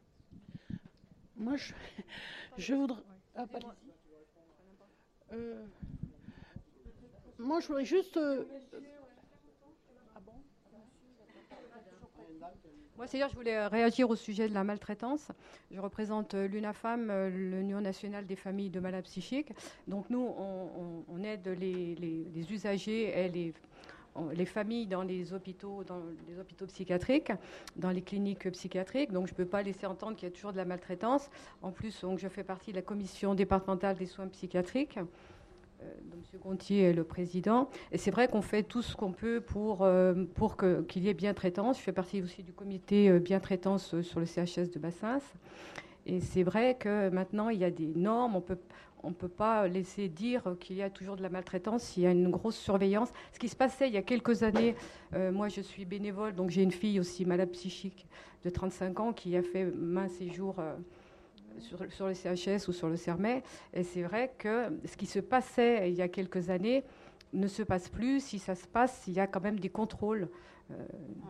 Moi, je, je voudrais... Ah, Euh, moi, je voudrais juste. Euh, ah bon Moi, c'est-à-dire, je voulais réagir au sujet de la maltraitance. Je représente l'UNAFAM, l'Union nationale des familles de malades psychiques. Donc, nous, on, on, on aide les, les, les usagers et les, les familles dans les hôpitaux, dans les hôpitaux psychiatriques, dans les cliniques psychiatriques. Donc, je ne peux pas laisser entendre qu'il y a toujours de la maltraitance. En plus, donc, je fais partie de la commission départementale des soins psychiatriques. Euh, donc, M. Gontier est le président. Et c'est vrai qu'on fait tout ce qu'on peut pour, euh, pour que, qu'il y ait bien-traitance. Je fais partie aussi du comité euh, bien-traitance sur le C H S de Bassins. Et c'est vrai que maintenant, il y a des normes. On peut... On ne peut pas laisser dire qu'il y a toujours de la maltraitance, il y a une grosse surveillance. Ce qui se passait il y a quelques années, euh, moi je suis bénévole, donc j'ai une fille aussi malade psychique de trente-cinq ans qui a fait maint séjour euh, sur, sur le C H S ou sur le CERMET. Et c'est vrai que ce qui se passait il y a quelques années ne se passe plus. Si ça se passe, il y a quand même des contrôles. Euh,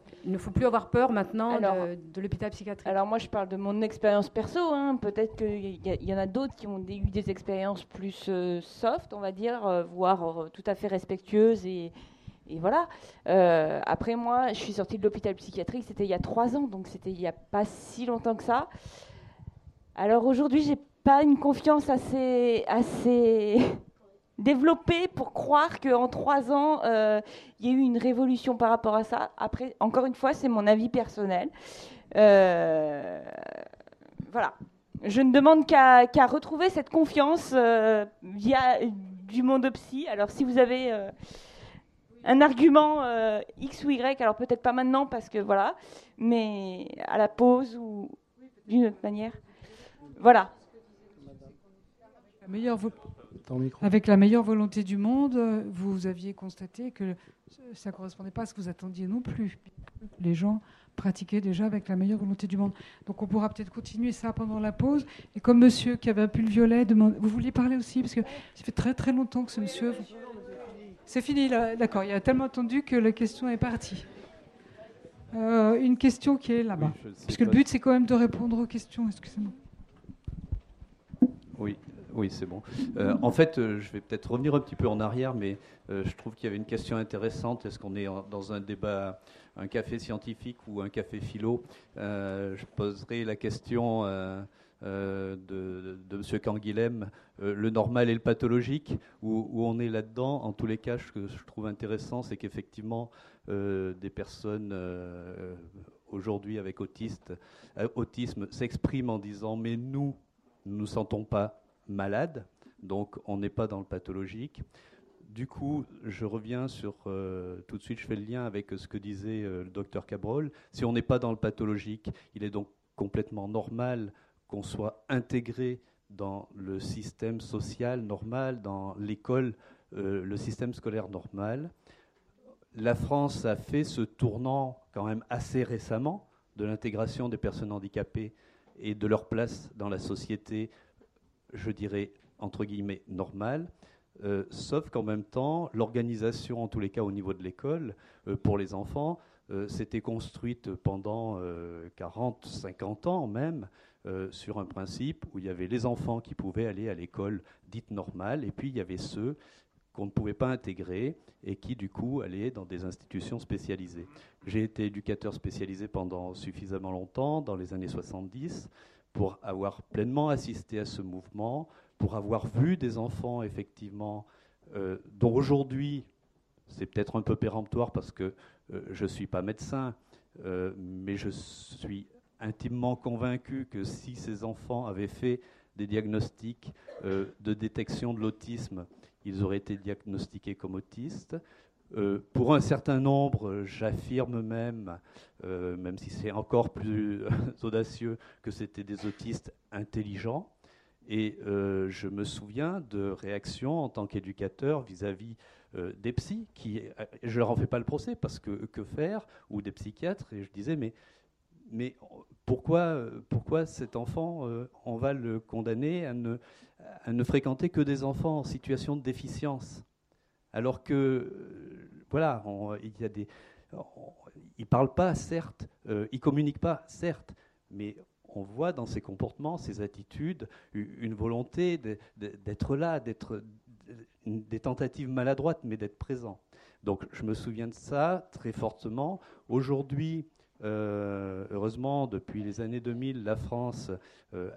Il ne faut plus avoir peur maintenant Alors- de, de l'hôpital psychiatrique. Alors moi, je parle de mon expérience perso. hein. Peut-être qu'il y, a- il y en a d'autres qui ont des- eu des expériences plus euh, soft, on va dire, euh, voire euh, tout à fait respectueuses. Et, et voilà. Euh, après, moi, je suis sortie de l'hôpital psychiatrique, c'était il y a trois ans, donc c'était il n'y a pas si longtemps que ça. Alors aujourd'hui, j'ai pas une confiance assez, assez développée pour croire qu'en trois ans, euh, il y a eu une révolution par rapport à ça. Après, encore une fois, c'est mon avis personnel. Euh, voilà. Je ne demande qu'à qu'à retrouver cette confiance euh, via du monde psy. Alors, si vous avez euh, un argument euh, X ou Y, alors peut-être pas maintenant parce que voilà, mais à la pause ou d'une autre manière. Voilà. La meilleure vo- Ton micro. Avec la meilleure volonté du monde, euh, vous aviez constaté que ça ne correspondait pas à ce que vous attendiez non plus. Les gens pratiquaient déjà avec la meilleure volonté du monde. Donc on pourra peut-être continuer ça pendant la pause. Et comme monsieur qui avait un pull violet, demande... vous vouliez parler aussi? Parce que ça fait très très longtemps que ce monsieur... C'est fini, là. D'accord. Il a tellement attendu que la question est partie. Euh, une question qui est là-bas. Oui, je sais Parce que le pas. but, c'est quand même de répondre aux questions. Excusez-moi. Oui, oui, c'est bon. Euh, en fait, euh, je vais peut-être revenir un petit peu en arrière, mais euh, je trouve qu'il y avait une question intéressante. Est-ce qu'on est en- dans un débat, un café scientifique ou un café philo? Euh, Je poserai la question euh, euh, de, de M. Canguilhem, euh, le normal et le pathologique, où, où on est là-dedans. En tous les cas, ce que je trouve intéressant, c'est qu'effectivement, euh, des personnes euh, aujourd'hui avec autiste, euh, autisme s'expriment en disant « mais nous », nous ne nous sentons pas malades, donc on n'est pas dans le pathologique. Du coup, je reviens sur, euh, tout de suite, je fais le lien avec ce que disait euh, le docteur Cabrol. Si on n'est pas dans le pathologique, il est donc complètement normal qu'on soit intégré dans le système social normal, dans l'école, euh, le système scolaire normal. La France a fait ce tournant quand même assez récemment de l'intégration des personnes handicapées et de leur place dans la société, je dirais, entre guillemets, normale, euh, sauf qu'en même temps, l'organisation, en tous les cas au niveau de l'école, euh, pour les enfants, euh, s'était construite pendant euh, quarante, cinquante ans même, euh, sur un principe où il y avait les enfants qui pouvaient aller à l'école dite normale, et puis il y avait ceux qu'on ne pouvait pas intégrer et qui, du coup, allaient dans des institutions spécialisées. J'ai été éducateur spécialisé pendant suffisamment longtemps, dans les années soixante-dix, pour avoir pleinement assisté à ce mouvement, pour avoir vu des enfants, effectivement, euh, dont aujourd'hui, c'est peut-être un peu péremptoire parce que euh, je ne suis pas médecin, euh, mais je suis intimement convaincu que si ces enfants avaient fait des diagnostics euh, de détection de l'autisme, ils auraient été diagnostiqués comme autistes. Euh, pour un certain nombre, j'affirme même, euh, même si c'est encore plus audacieux, que c'était des autistes intelligents. Et euh, je me souviens de réactions en tant qu'éducateur vis-à-vis euh, des psys, qui, euh, je ne leur en fais pas le procès, parce que que faire, ou des psychiatres, et je disais, mais, mais pourquoi, pourquoi cet enfant, euh, on va le condamner à ne, à ne fréquenter que des enfants en situation de déficience? Alors que, euh, voilà, on, il y a des, on, ils parlent pas, certes, euh, ils communiquent pas, certes, mais on voit dans ses comportements, ses attitudes, une volonté de, de, d'être là, d'être des tentatives maladroites, mais d'être présent. Donc, je me souviens de ça très fortement. Aujourd'hui, euh, heureusement, depuis les années deux mille, la France euh,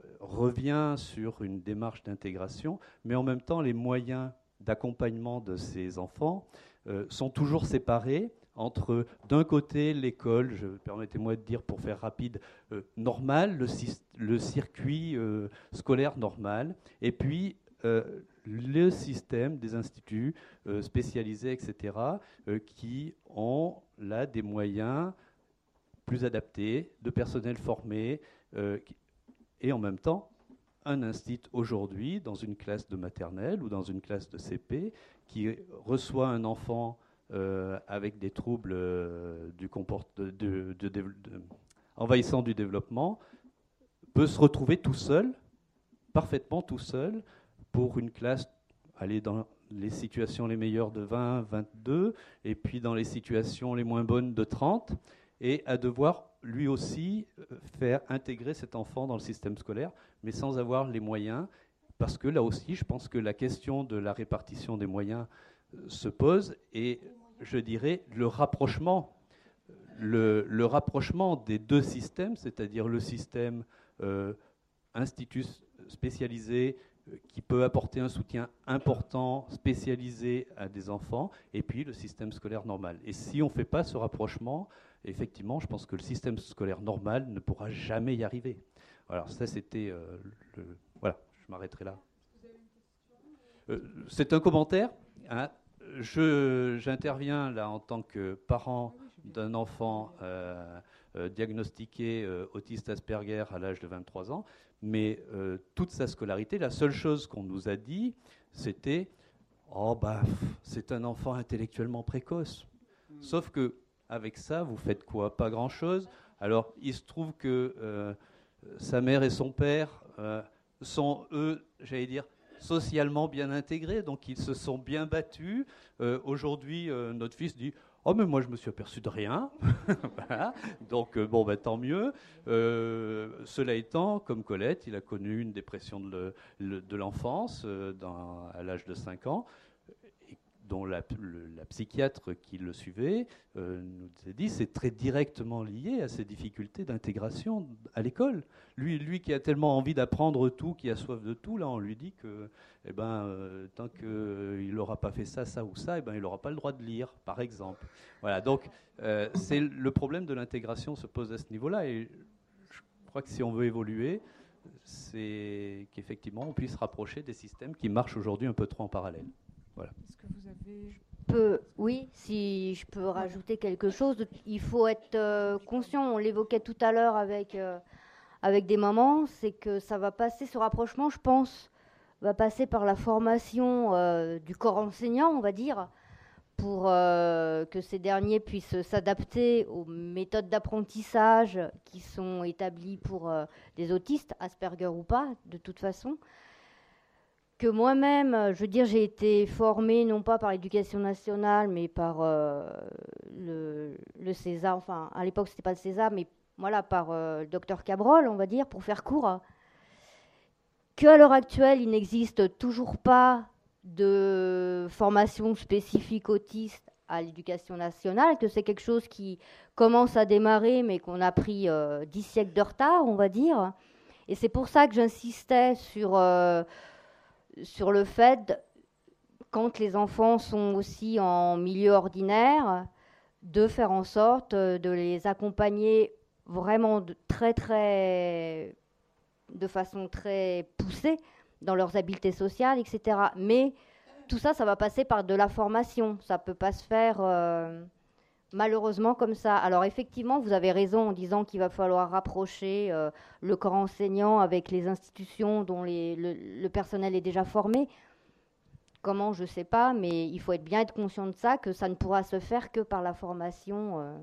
revient sur une démarche d'intégration, mais en même temps, les moyens d'accompagnement de ces enfants euh, sont toujours séparés entre, d'un côté, l'école, je, permettez-moi de dire pour faire rapide, euh, normal, le, le circuit euh, scolaire normal, et puis euh, le système des instituts euh, spécialisés, et cetera, euh, qui ont là des moyens plus adaptés, de personnel formé, euh, et en même temps, un institut aujourd'hui, dans une classe de maternelle ou dans une classe de C P, qui reçoit un enfant euh, avec des troubles euh, du comport- de, de, de, de, de, envahissants du développement, peut se retrouver tout seul, parfaitement tout seul, pour une classe, aller dans les situations les meilleures de vingt, vingt-deux, et puis dans les situations les moins bonnes de trente, et à devoir lui aussi faire intégrer cet enfant dans le système scolaire, mais sans avoir les moyens, parce que là aussi, je pense que la question de la répartition des moyens se pose, et je dirais le rapprochement, le, le rapprochement des deux systèmes, c'est-à-dire le système euh, institut spécialisé euh, qui peut apporter un soutien important, spécialisé à des enfants, et puis le système scolaire normal. Et si on ne fait pas ce rapprochement, effectivement, je pense que le système scolaire normal ne pourra jamais y arriver. Alors ça, c'était euh, le... Voilà, je m'arrêterai là. Euh, c'est un commentaire, hein. Je, j'interviens là en tant que parent d'un enfant euh, euh, diagnostiqué euh, autiste Asperger à l'âge de vingt-trois ans, mais euh, toute sa scolarité, la seule chose qu'on nous a dit, c'était « Oh, bah, c'est un enfant intellectuellement précoce. Mmh. » Sauf que avec ça, vous faites quoi? Pas grand-chose. Alors, il se trouve que euh, sa mère et son père euh, sont, eux, j'allais dire, socialement bien intégrés, donc ils se sont bien battus. Euh, aujourd'hui, euh, notre fils dit « Oh, mais moi, je me suis aperçu de rien. » Voilà. Donc, euh, bon, bah, tant mieux. Euh, cela étant, comme Colette, il a connu une dépression de, le, le, de l'enfance euh, dans, à l'âge de cinq ans, dont la, le, la psychiatre qui le suivait euh, nous a dit c'est très directement lié à ses difficultés d'intégration à l'école. Lui, lui qui a tellement envie d'apprendre tout, qui a soif de tout, là on lui dit que eh ben, euh, tant qu'il n'aura pas fait ça, ça ou ça, eh ben, il n'aura pas le droit de lire, par exemple. Voilà, donc euh, c'est le problème de l'intégration se pose à ce niveau-là, et je crois que si on veut évoluer, c'est qu'effectivement on puisse rapprocher des systèmes qui marchent aujourd'hui un peu trop en parallèle. Voilà. Est-ce que vous avez... Je peux, oui, si je peux rajouter quelque chose, il faut être euh, conscient, on l'évoquait tout à l'heure avec, euh, avec des mamans, c'est que ça va passer, ce rapprochement, je pense, va passer par la formation euh, du corps enseignant, on va dire, pour euh, que ces derniers puissent s'adapter aux méthodes d'apprentissage qui sont établies pour euh, des autistes, Asperger ou pas, de toute façon. Que moi-même, je veux dire, j'ai été formée non pas par l'éducation nationale, mais par euh, le, le César, enfin, à l'époque, c'était pas le César, mais voilà, par euh, le docteur Cabrol, on va dire, pour faire court, qu'à l'heure actuelle, il n'existe toujours pas de formation spécifique autiste à l'éducation nationale, que c'est quelque chose qui commence à démarrer, mais qu'on a pris euh, dix siècles de retard, on va dire. Et c'est pour ça que j'insistais sur... Euh, sur le fait, quand les enfants sont aussi en milieu ordinaire, de faire en sorte de les accompagner vraiment de très, très, de façon très poussée dans leurs habiletés sociales, et cetera. Mais tout ça, ça va passer par de la formation. Ça ne peut pas se faire euh, malheureusement comme ça. Alors effectivement, vous avez raison en disant qu'il va falloir rapprocher euh, le corps enseignant avec les institutions dont les, le, le personnel est déjà formé. Comment, je ne sais pas, mais il faut être bien être conscient de ça, que ça ne pourra se faire que par la formation euh,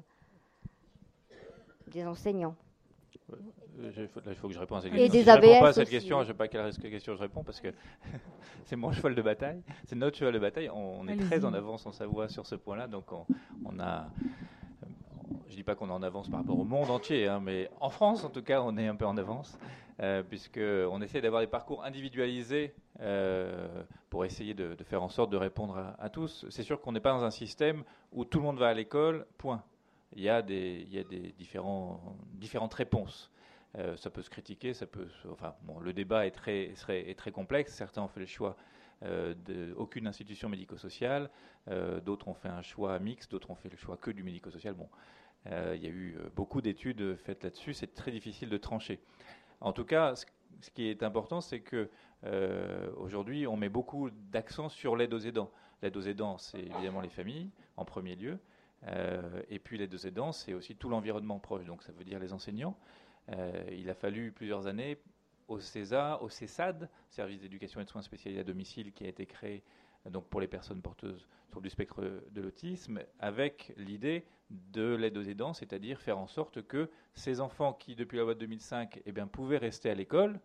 des enseignants. Il faut, là, il faut que je réponde à cette Et question. des Si je ne réponds pas à cette aussi, question, oui. je ne sais pas à quelle question je réponds, parce que c'est mon cheval de bataille, c'est notre cheval de bataille. On, on est très en avance en Savoie sur ce point-là, donc on, on a... Je ne dis pas qu'on est en avance par rapport au monde entier, hein, mais en France, en tout cas, on est un peu en avance, euh, puisqu'on essaie d'avoir des parcours individualisés euh, pour essayer de, de faire en sorte de répondre à, à tous. C'est sûr qu'on n'est pas dans un système où tout le monde va à l'école, point. Il y a des, il y a des différents, différentes réponses. Euh, ça peut se critiquer, ça peut, se, enfin, bon, le débat est très, serait, est très complexe. Certains ont fait le choix euh, d'aucune institution médico-sociale, euh, d'autres ont fait un choix mixte, d'autres ont fait le choix que du médico-social. Bon, euh, il y a eu beaucoup d'études faites là-dessus. C'est très difficile de trancher. En tout cas, ce, ce qui est important, c'est que euh, aujourd'hui, on met beaucoup d'accent sur l'aide aux aidants. L'aide aux aidants, c'est évidemment les familles en premier lieu, euh, et puis l'aide aux aidants, c'est aussi tout l'environnement proche. Donc, ça veut dire les enseignants. Euh, il a fallu plusieurs années au César, au CESAD, Service d'éducation et de soins spécialisés à domicile, qui a été créé donc pour les personnes porteuses sur du spectre de l'autisme, avec l'idée de l'aide aux aidants, c'est-à-dire faire en sorte que ces enfants qui, depuis la loi de deux mille cinq, eh bien, pouvaient rester à l'école,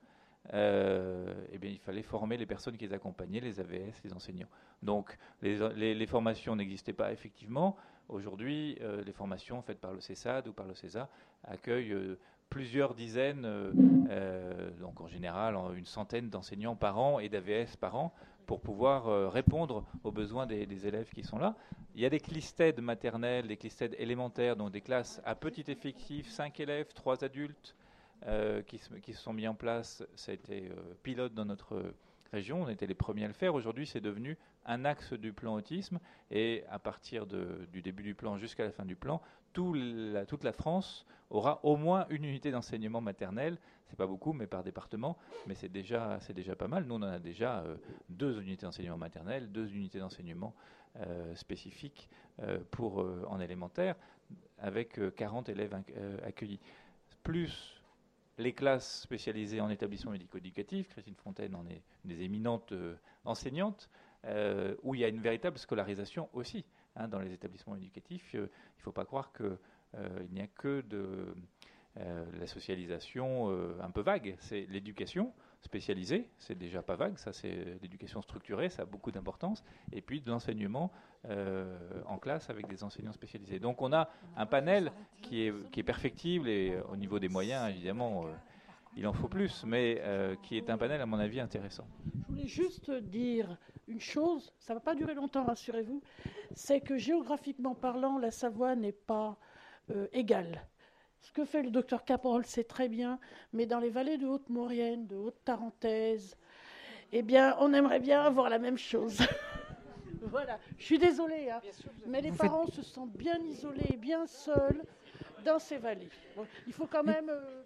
euh, eh bien, il fallait former les personnes qui les accompagnaient, les A V S, les enseignants. Donc les, les, les formations n'existaient pas effectivement. Aujourd'hui, euh, les formations faites par le CESAD ou par le CESA accueillent euh, plusieurs dizaines, euh, euh, donc en général une centaine d'enseignants par an et d'A V S par an, pour pouvoir euh, répondre aux besoins des, des élèves qui sont là. Il y a des clisthèdes maternelles, des clisthèdes élémentaires, donc des classes à petit effectif, cinq élèves, trois adultes, euh, qui, se, qui se sont mis en place. Ça a été euh, pilote dans notre région, on était les premiers à le faire. Aujourd'hui, c'est devenu un axe du plan autisme, et à partir de, du début du plan jusqu'à la fin du plan, tout la, toute la France aura au moins une unité d'enseignement maternel. C'est pas beaucoup, mais par département, mais c'est déjà, c'est déjà pas mal. Nous, on en a déjà euh, deux unités d'enseignement maternel, deux unités d'enseignement euh, spécifiques euh, pour, euh, en élémentaire, avec euh, quarante élèves euh, accueillis. Plus les classes spécialisées en établissement médico-éducatif, Christine Fontaine en est une des éminentes euh, enseignantes, euh, où il y a une véritable scolarisation aussi. Hein, dans les établissements éducatifs, euh, il ne faut pas croire qu'il euh, n'y a que de euh, la socialisation euh, un peu vague. C'est l'éducation spécialisée, c'est déjà pas vague, ça c'est l'éducation structurée, ça a beaucoup d'importance, et puis de l'enseignement euh, en classe avec des enseignants spécialisés. Donc on a un panel qui est, qui est perfectible, et euh, au niveau des moyens, évidemment, euh, il en faut plus, mais euh, qui est un panel, à mon avis, intéressant. Je voulais juste dire une chose, ça ne va pas durer longtemps, rassurez-vous, c'est que géographiquement parlant, la Savoie n'est pas euh, égale. Ce que fait le docteur Caporal, c'est très bien, mais dans les vallées de Haute-Maurienne, de Haute-Tarentaise, eh bien, on aimerait bien avoir la même chose. Voilà, je suis désolée, hein, mais les parents se sentent bien isolés, bien seuls dans ces vallées. Bon, il faut quand même... Euh,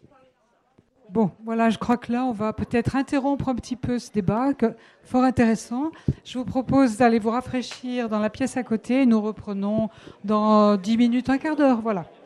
Bon, voilà, je crois que là, on va peut-être interrompre un petit peu ce débat, que, fort intéressant. Je vous propose d'aller vous rafraîchir dans la pièce à côté. Nous reprenons dans dix minutes, un quart d'heure, voilà.